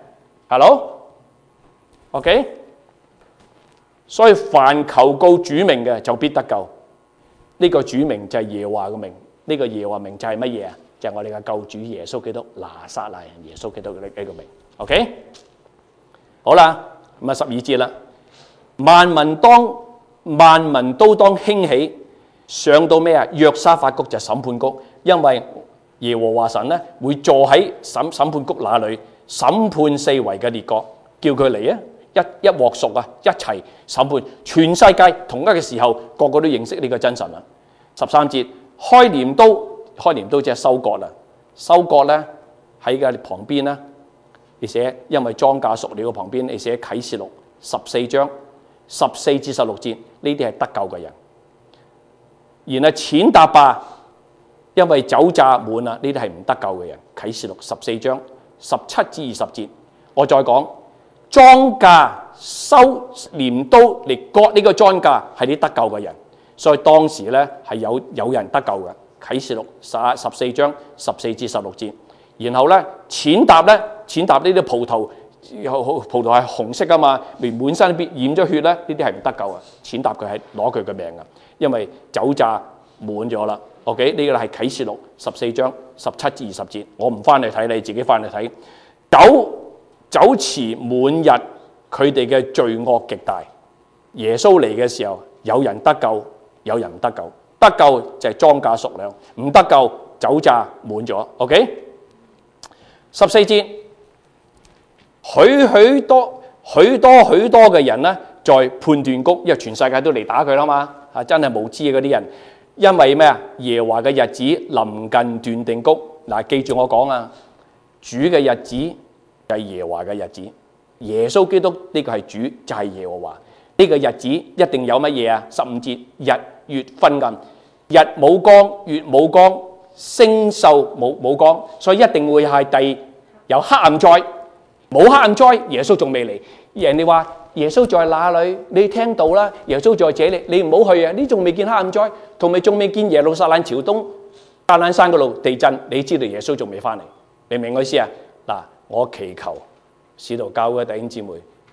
？Hello，OK？ 所以凡求告主名嘅就必得救。呢個主名就係耶和華嘅名，呢個耶和華名就係乜嘢啊？就係我哋嘅救主耶穌基督，拿撒勒人耶穌基督嘅呢個名。OK， 好啦，咁啊十二節啦，萬民當萬民都當興起，上到咩啊？約沙法谷就審判谷，因為耶和華神咧會坐喺審審判谷那裏，審判四圍嘅列國，叫佢嚟啊！一一鑊熟啊！一齊審判全世界，同一嘅時候，個個都認識呢個真神啦。十三節開鐮刀，開鐮刀即係收割啦。收割咧喺嘅旁邊咧，你寫因為莊稼熟了嘅旁邊，你寫啟示錄十四章十四至十六節，呢啲係得救嘅人。然後踐踏吧，因為酒榨滿啦，呢啲係唔得救嘅人。啟示錄十四章十七至二十節，我再講。莊稼收鐮刀嚟割呢個莊稼係啲得救嘅人，所以當時咧係有有人得救嘅。啟示錄十十四章十四至十六節，然後咧踐踏咧踐踏呢啲葡萄，葡萄係紅色噶嘛，滿身染咗血咧，呢啲係唔得救啊！踐踏佢係攞佢嘅命啊，因為酒榨滿咗啦。OK， 呢個係啟示錄十四章十七至二十節，我唔翻嚟睇，你自己翻嚟睇。酒酒池滿溢，佢哋嘅罪惡極大。耶穌嚟嘅時候，有人得救，有人唔得救。得救就係莊稼熟了，唔得救酒榨滿咗。OK， 十四節，許許多許多許多嘅人咧，在判斷谷，因為全世界都嚟打佢啦嘛，啊真係無知嘅嗰啲人，因為咩啊？耶和華嘅日子臨近斷定谷。嗱，記住我講啊，主嘅日子。就係耶和華嘅日子，耶穌基督呢個係主，就係耶和華呢個日子一定有乜嘢啊？十五節，日月昏暗，日冇光，月冇光，星宿冇冇光，所以一定會係第有黑暗災，冇黑暗災，耶穌仲未嚟。人哋話耶穌在哪裏？你聽到啦，耶穌在這裏，你唔好去啊！你仲未見黑暗災，同埋仲未見耶路撒冷朝東橄欖山嗰度地震，你知道耶穌仲未翻嚟，明唔明我意思啊？嗱。我祈求使徒教會嘅弟兄姊妹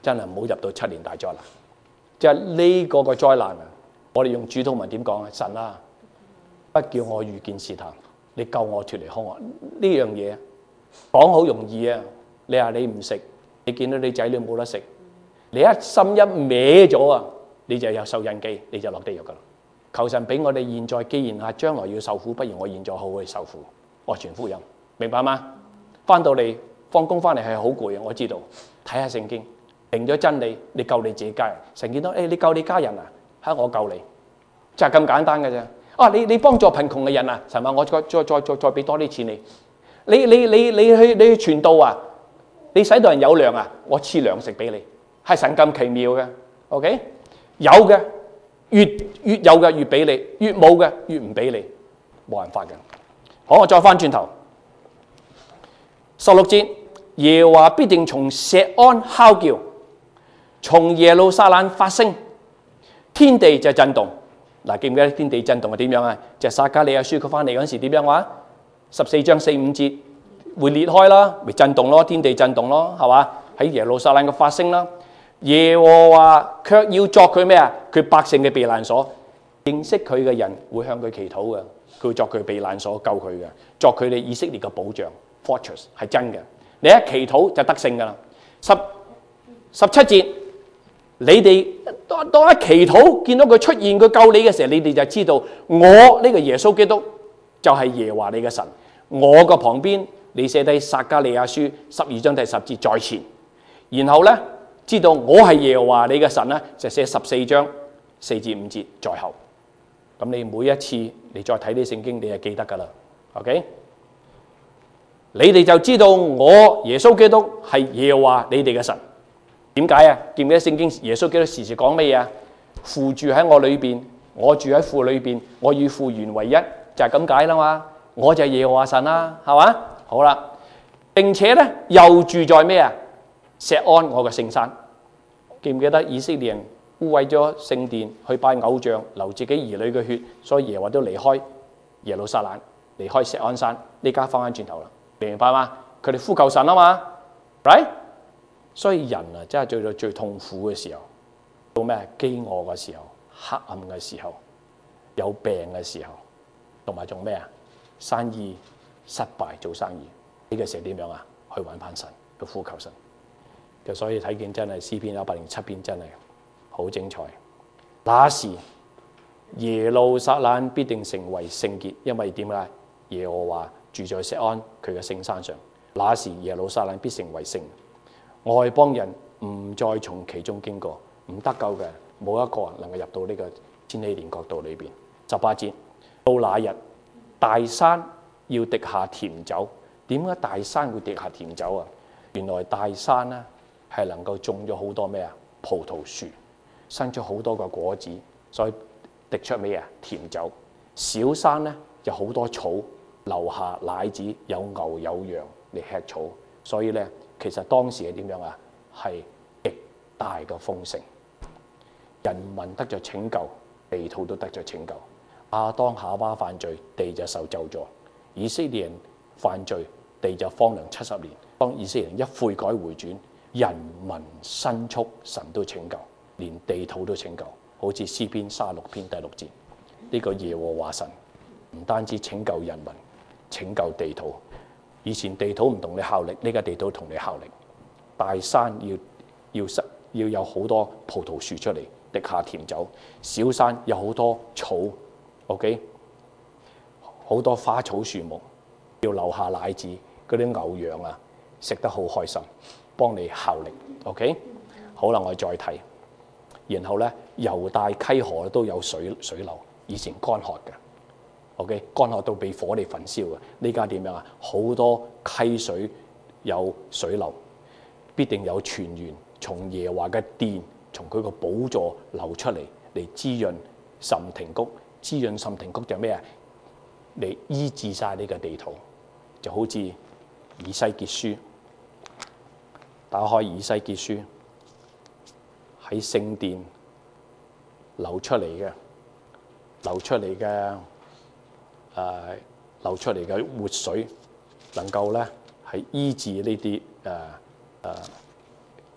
真係唔好入到七年大災難。即係呢個個災難啊！我哋用主禱文點講啊？神啊，不叫我遇見試探，你救我脱離兇惡。呢樣嘢講好容易啊！你話你唔食，你見到你仔女冇得食，你一心一歪咗啊，你就有受印記，你就落地獄噶啦。求神俾我哋現在，既然係將來要受苦，不如我現在好好去受苦，我傳福音，明白嗎？翻到嚟放工翻嚟係好攰啊！我知道，睇下聖經，定咗真理，你救你自己家人。神見到誒，你救你家人啊，嚇我救你，就係咁簡單嘅啫。啊，你你幫助貧窮嘅人啊，神話我再再再再再俾多啲錢你。你你你你去你去傳道啊，你使到人有糧啊，我賜糧食俾你，係神咁奇妙嘅。OK， 有嘅越越有嘅越俾你，越冇嘅越唔俾你，冇辦法嘅。好，我再翻轉頭，十六節，耶和華必定從錫安吼叫，從耶路撒冷發聲，天地就震動。嗱，記唔記得天地震動係點樣啊？就係撒迦利亞書佢翻嚟嗰陣時點樣話？十四章四五節會裂開啦，咪震動咯，天地震動咯，係嘛？喺耶路撒冷嘅發聲啦。耶和華卻要作佢咩啊？佢百姓嘅避難所，認識佢嘅人會向佢祈禱嘅，佢會作佢避難所救佢嘅，作佢哋以色列嘅保障 fortress 係真嘅。你一祈禱就得勝噶啦。十十七節，你哋當當一祈禱見到佢出現佢救你嘅時候，你哋就知道我呢個耶穌基督就係耶和華你嘅神。我個旁邊你寫低撒迦利亞書十二章第十節在前，然後咧知道我係耶和華你嘅神咧，就寫十四章四至五節在後。咁你每一次你再睇啲聖經，你就記得噶啦。OK， 你哋就知道我耶穌基督係耶和華你哋嘅神。點解啊？記唔記得聖經耶穌基督時時講咩嘢？父住喺我裏邊，我住喺父裏邊，我與父原為一，就係咁解啦嘛。我就係耶和華神啦，係嘛？好啦，並且咧又住在咩啊？錫安我嘅聖山。記唔記得以色列人污穢咗聖殿，去拜偶像，流自己兒女嘅血，所以耶和華都離開耶路撒冷，離開錫安山。呢家翻翻轉頭啦，明唔明白嘛？佢哋呼求神啊嘛 ，right？ 所以人啊，真係最到最痛苦嘅時候，到咩？飢餓嘅時候、黑暗嘅時候、有病嘅時候，同埋仲咩啊？生意失敗做生意呢個時候點樣啊？去揾翻神，去呼求神。就所以睇見真係詩篇一百零七篇真係好精彩。那時耶路撒冷必定成為聖潔，因為點解？耶和華住在錫安佢嘅聖山上。那時耶路撒冷必成為聖，外邦人唔再從其中經過，唔得救嘅冇一個人能夠入到呢個千禧年國度裏邊。十八節，到那日，大山要滴下甜酒。點解大山會滴下甜酒啊？原來大山咧係能夠種咗好多咩啊？葡萄樹，生出好多個果子，所以滴出咩啊？甜酒。小山咧有好多草，留下奶子，有牛有羊嚟吃草。所以咧，其實當時係點樣啊？係極大嘅豐盛，人民得咗拯救，地土都得咗拯救。亞當夏娃犯罪，地就受咒詛；以色列人犯罪，地就荒涼七十年。當以色列人一悔改回轉，人民牲畜，神都拯救，連地土都拯救。好似詩篇三十六篇第六節，呢、這個耶和華神唔單止拯救人民，拯救地土。以前地土唔同你效力，呢、這個地土同你效力。大山要要實要有好多葡萄樹出嚟，滴下甜酒；小山有好多草。OK， 好多花草樹木要留下奶子，嗰啲牛羊啊食得好開心，幫你效力。OK， 好啦，我哋再睇，然後咧猶大溪河都有水水流，以前乾涸嘅。OK， 乾涸到被火嚟焚燒嘅。呢家點樣啊？好多溪水有水流，必定有泉源從耶和華嘅殿，從佢個寶座流出嚟，嚟滋潤岑亭谷。滋潤岑亭谷就咩啊？嚟醫治晒呢個地土，就好似以西結書，打開以西結書，喺聖殿流出嚟嘅，流出嚟嘅誒，流出嚟嘅活水，能夠咧係醫治呢啲誒誒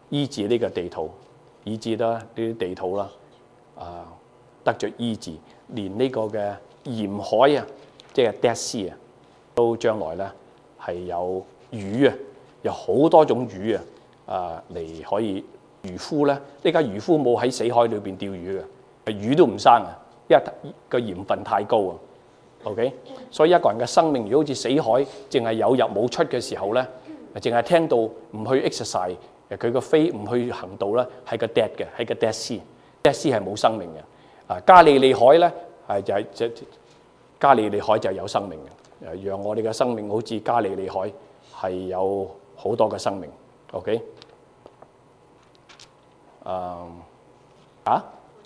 醫治呢個地土，以致啦呢啲地土啦啊得着醫治，連呢個嘅鹽海啊，即係 Dead Sea 啊，都將來咧係有魚啊，有好多種魚啊啊嚟可以漁夫咧，呢家漁夫冇喺死海裏邊釣魚嘅，魚都唔生啊，因為個鹽分太高啊。OK， 所以一個人嘅生命如果好似死海，淨係有入冇出嘅時候咧，淨係聽到唔去 exercise， 佢個飛唔去行道咧，係個 dead 嘅，係個 dead sea，dead sea 係冇生命嘅。啊，加利利海咧係就係即加利利海就係有生命嘅，誒，讓我哋嘅生命好似加利利海係有好多嘅生命。OK， 啊啊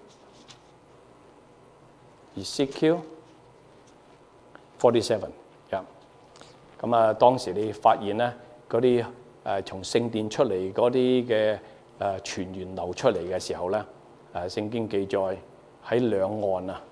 Ezekiel forty-seven， yeah。咁啊，當時你發現咧，嗰啲誒從聖殿出嚟嗰啲嘅誒泉源流出嚟嘅時候咧，誒聖經記載喺兩岸啊，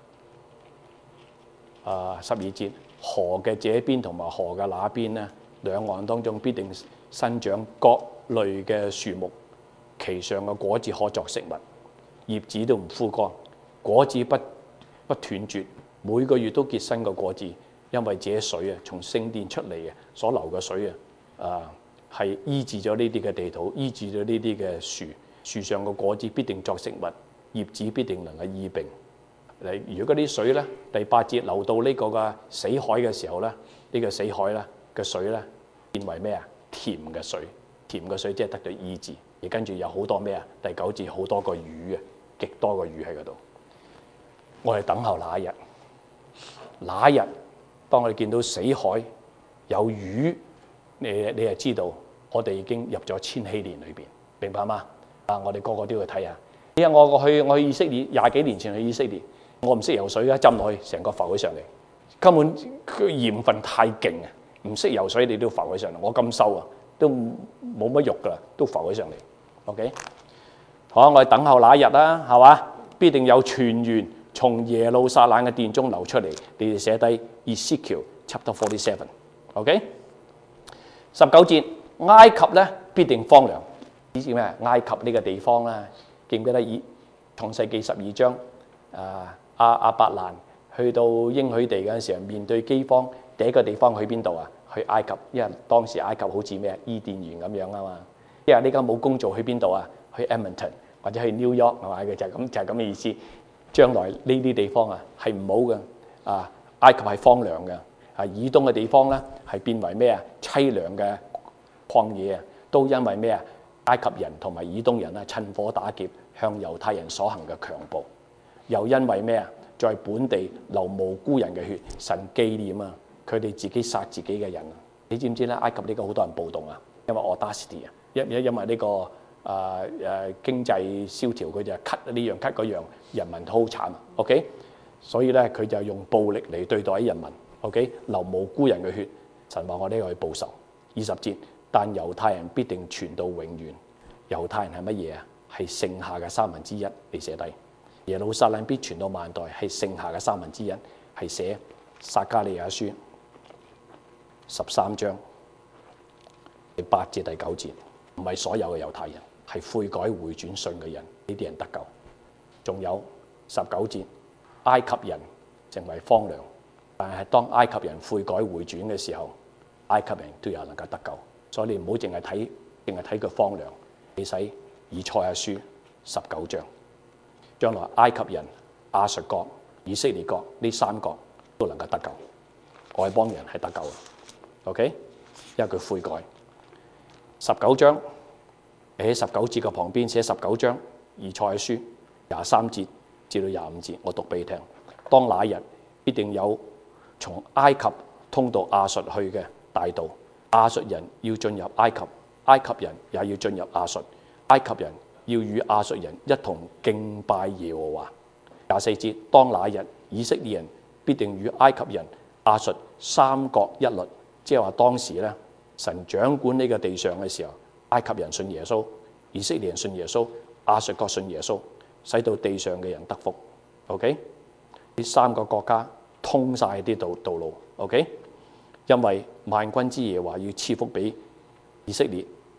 啊十二節河嘅這邊同埋河嘅那邊咧，兩岸當中必定生長各類嘅樹木，其上嘅果子可作食物，葉子都唔枯乾，果子不不斷絕，每個月都結新嘅果子。因為這水啊，從聖殿出嚟嘅所流嘅水啊，啊係醫治咗呢啲嘅地土，醫治咗呢啲嘅樹，樹上嘅果子必定作食物，葉子必定能夠醫病。嚟如果嗰啲水咧，第八節流到呢個嘅死海嘅時候咧，呢、這個死海咧嘅水咧變為咩啊？甜嘅水，甜嘅水即係得到醫治。而跟住有好多咩啊？第九節好多個魚啊，極多個魚喺嗰度。我哋等候那一日，那一日。當我哋見到死海有魚，你你就知道我哋已經入咗千禧年裏邊，明白嗎？啊，我哋個個都要睇下。因為我過去我去以色列廿幾年前去以色列，我唔識游水嘅，浸落去成個浮起上嚟，根本佢鹽分太勁啊！唔識游水你都浮起上嚟，我咁瘦啊，都冇乜肉噶啦，都浮起上嚟。OK， 好，我哋等候那一日啦，係嘛？必定有泉源從耶路撒冷嘅殿中流出嚟，你哋寫低 Ezekiel chapter forty-seven，OK？ 十九節，埃及咧必定荒涼，意思咩？埃及呢個地方啦，記唔記得以創世記十二章啊？阿阿伯蘭去到應許地嗰陣時候，面對饑荒，第一個地方去邊度啊？去埃及，因為當時埃及好似咩伊甸園咁樣啊嘛。因為呢家冇工做，去邊度啊？去 Edmonton 或者去 New York 係咪？佢就係咁就係咁嘅意思。將來呢啲地方啊係唔好嘅，啊埃及係荒涼嘅，啊以東嘅地方咧係變為咩啊？凄涼嘅曠野啊，都因為咩啊？埃及人同埋以東人啊趁火打劫，向猶太人所行嘅強暴，又因為咩啊？在本地流無辜人嘅血，神紀念啊佢哋自己殺自己嘅人啊！你知唔知咧？埃及呢個好多人暴動啊，因為 audacity 啊，因因因為呢個。啊誒經濟蕭條，佢就 cut 呢樣 cut 嗰樣，人民都好慘啊 ！OK， 所以咧佢就用暴力嚟對待啲人民 ，OK， 流無辜人嘅血，神話我呢個去報仇。二十節，但猶太人必定傳到永遠。猶太人係乜嘢啊？係剩下嘅三分之一，你寫低。耶路撒冷必傳到萬代，係剩下嘅三分之一，係寫撒迦利亞書十三章第八節第九節，唔係所有嘅猶太人。係悔改回轉信嘅人，呢啲人得救。仲有十九節，埃及人成為荒涼，但係當埃及人悔改回轉嘅時候，埃及人都有能夠得救。所以你唔好淨係睇，淨係睇佢荒涼。你睇以賽亞書十九章，將來埃及人、亞述國、以色列國呢三國都能夠得救，外邦人係得救嘅。OK， 因為佢悔改。十九章。喺十九節嘅旁邊寫十九章以賽亞書廿三節至到廿五節，我讀俾你聽。當那日必定有從埃及通到亞述去嘅大道，亞述人要進入埃及，埃及人也要進入亞述，埃及人要與亞述人一同敬拜耶和華。廿四節，當那日以色列人必定與埃及人、亞述三國一律，即係話當時咧神掌管呢個地上嘅時候。埃及人信耶穌，以色列人信耶穌，亞述國信耶穌，使到地上嘅人得福。OK， 呢三個國家通晒啲道道路。OK， 因為萬軍之耶和華要賜福俾以色列，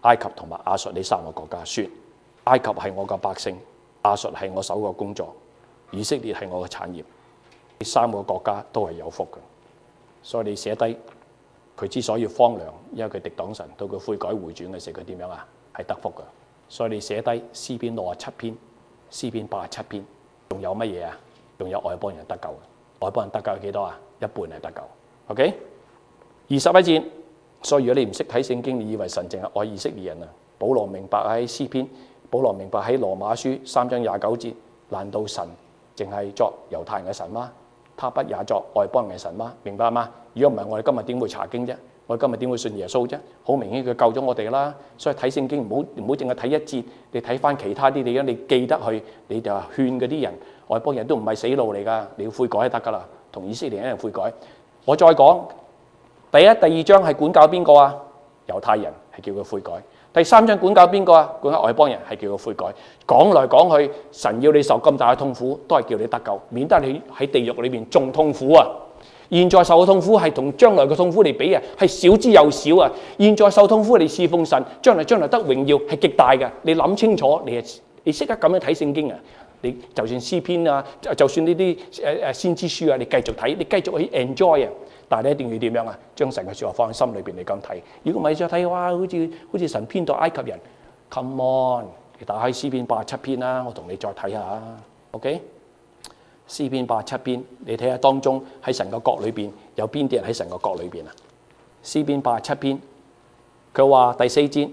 埃及同埋亞述呢三個國家，說埃及係我嘅百姓，亞述係我手嘅工作，以色列係我嘅產業。呢三個國家都係有福嘅，所以你寫低佢之所以荒涼，因為佢敵擋神，到佢悔改回轉嘅時候，佢點樣啊？係得福嘅。所以你寫低詩篇六十七篇、詩篇八十七篇，仲有乜嘢啊？仲有外邦人得救嘅，外邦人得救係幾多啊？一半係得救。OK， 二十一節。所以如果你唔識睇聖經，你以為神淨係愛以色列人啊？保羅明白喺詩篇，保羅明白喺羅馬書三章廿九節，難道神淨係作猶太人嘅神嗎？他不也作外邦人嘅神嗎？明白嗎？如果唔係，我哋今日點會查經啫？我哋今日點會信耶穌啫？好明顯佢救咗我哋啦。所以睇聖經唔好唔好淨係睇一節，你睇翻其他啲嘢，你記得去，你就勸嗰啲人，外邦人都唔係死路嚟㗎，你要悔改就得㗎啦，同以色列人一樣悔改。我再講。第一、第二章係管教邊個啊？猶太人係叫佢悔改。第三章管教邊個啊？管教外邦人係叫佢悔改。講來講去，神要你受咁大嘅痛苦，都係叫你得救，免得你喺地獄裏邊仲痛苦啊！現在受嘅痛苦係同將來嘅痛苦嚟比啊，係少之又少啊！現在受痛苦嚟侍奉神，將來將來得榮耀係極大嘅。你諗清楚，你係你識得咁樣睇聖經啊！你就算詩篇啊，就算呢啲誒誒先知書啊，你繼續睇，你繼續去 enjoy 啊！但係你一定要點樣啊？將神嘅説話放喺心裏邊，你咁睇。如果唔係再睇，哇，好似好似神偏待埃及人。Come on，你打開詩篇八十七篇啦，我同你再睇下。OK， 詩篇八十七篇，你睇下當中喺神嘅國裏邊有邊啲人喺神嘅國裏邊啊？詩篇八十七篇，佢話第四節，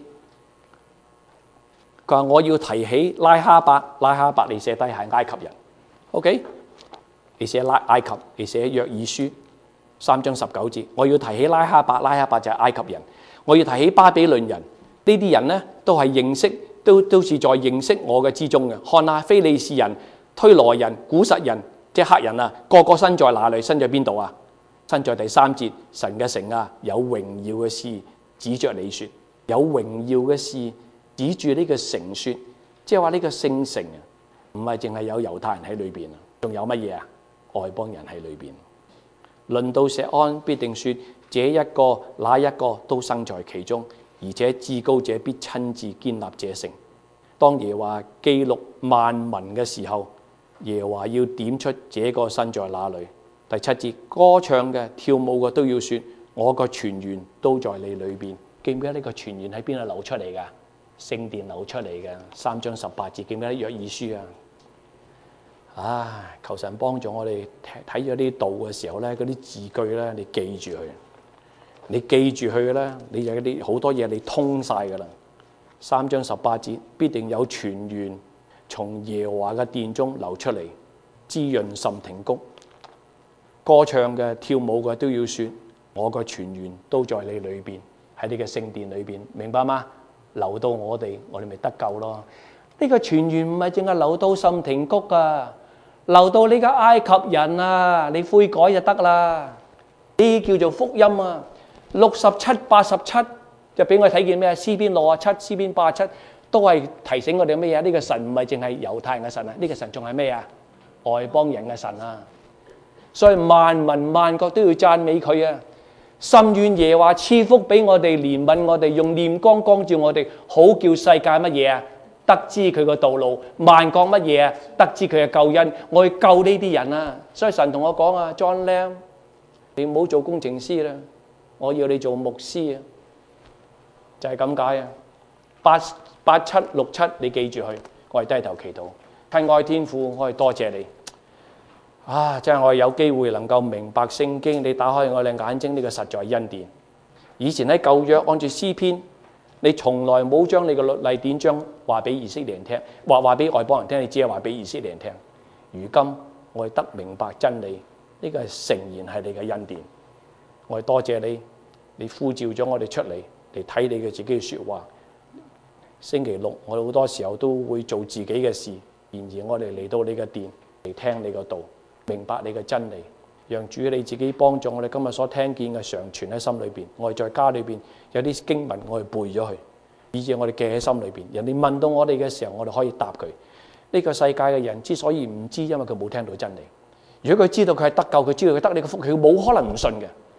佢話我要提起拉哈伯，拉哈伯你寫低係埃及人。OK， 你寫拉埃及，你寫約珥書。三章十九節，我要提起拉哈伯，拉哈伯就係埃及人。我要提起巴比倫人，呢啲人呢都係認識，都都是在認識我嘅之中嘅。看下非利士人、推羅人、古實人，即係黑人啊，個個身在哪裏？身在邊度啊？身在第三節，神嘅城啊，有榮耀嘅事指着你說，有榮耀嘅事指住呢個城說，即係話呢個聖城啊，唔係淨係有猶太人喺裏邊啊，仲有乜嘢啊？外邦人喺裏邊。論到錫安，必定說：這一個那一個都生在其中，而且至高者必親自建立這城。當耶和華記錄萬民嘅時候，耶和華要點出這個身在哪裏。第七節，歌唱嘅、跳舞嘅都要說：我個泉源都在你裏邊。記唔記得呢個泉源喺邊度流出嚟㗎？聖殿流出嚟嘅。三章十八節，記唔記得約珥書啊？唉，求神幫助我哋睇咗啲道嘅時候咧，嗰啲字句咧，你記住佢，你記住佢咧，你就有啲好多嘢你通晒噶啦。三章十八節，必定有泉源從耶和華嘅殿中流出嚟，滋潤甚亭谷。歌唱嘅、跳舞嘅都要說：我個泉源都在你裏邊，喺你嘅聖殿裏邊，明白嗎？流到我哋，我哋咪得救咯。呢個泉源唔係淨係流到甚亭谷啊！流到呢個埃及人啊，你悔改就得啦。呢叫做福音啊！六十七、八十七就俾我睇見咩？詩篇六十七、詩篇八十七都係提醒我哋咩嘢？呢個神唔係淨係猶太人嘅神啊，呢個神仲係咩啊？外邦人嘅神啊！所以萬民萬國都要讚美佢啊！甚願耶和華賜福俾我哋，憐憫我哋，用臉光光照我哋，好叫世界乜嘢啊？得知佢個道路，萬國乜嘢啊？得知佢嘅救恩，我去救呢啲人啊！所以神同我講啊 ，John Lam， 你唔好做工程師啦，我要你做牧師啊！就係咁解啊！八八七六七，你記住佢，我係低頭祈禱，親愛天父，我係多謝你啊！真係我有機會能夠明白聖經，你打開我哋眼睛，呢個實在恩典。以前喺舊約按住詩篇。你從來冇將你嘅律例典章話俾以色列人聽，話話俾外邦人聽，你只係話俾以色列人聽。如今我哋得明白真理，呢個係誠然係你嘅恩典。我哋多謝你，你呼召咗我哋出嚟嚟睇你嘅自己嘅説話。星期六我哋好多時候都會做自己嘅事，然而我哋嚟到你嘅殿嚟聽你嘅道，明白你嘅真理。讓主你自己幫助我哋今日所聽見嘅常存喺心裏邊，我哋在家裏邊有啲經文我哋背咗佢，以致我哋記喺心裏邊。人哋問到我哋嘅時候，我哋可以答佢。呢個世界嘅人之所以唔知，因為佢冇聽到真理。如果佢知道佢係得救，佢知道佢得你嘅福氣，佢冇可能唔信嘅。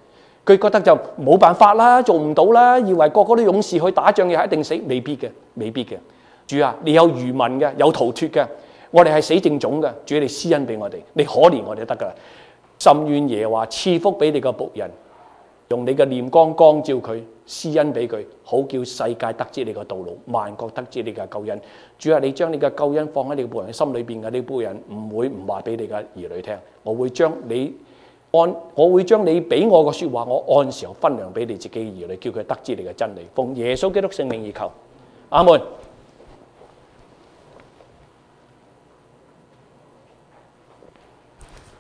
佢覺得就冇辦法啦，做唔到啦，以為個個都勇士去打仗又一定死，未必嘅，未必嘅。主啊，你有餘民嘅，有逃脫嘅，我哋係死剩種嘅，主你施恩俾我哋，你可憐我哋得噶啦。甚願耶和華賜福俾你個僕人，用你嘅臉光光照佢，施恩俾佢，好叫世界得知你個道路，萬國得知你嘅救恩。主啊，你將你嘅救恩放喺你嘅僕人心裏邊嘅，你僕人唔會唔話俾你嘅兒女聽。我會將你按，我會將你俾我嘅說話，我按時候分糧俾你自己嘅兒女，叫佢得知你嘅真理。奉耶穌基督聖名而求，阿門。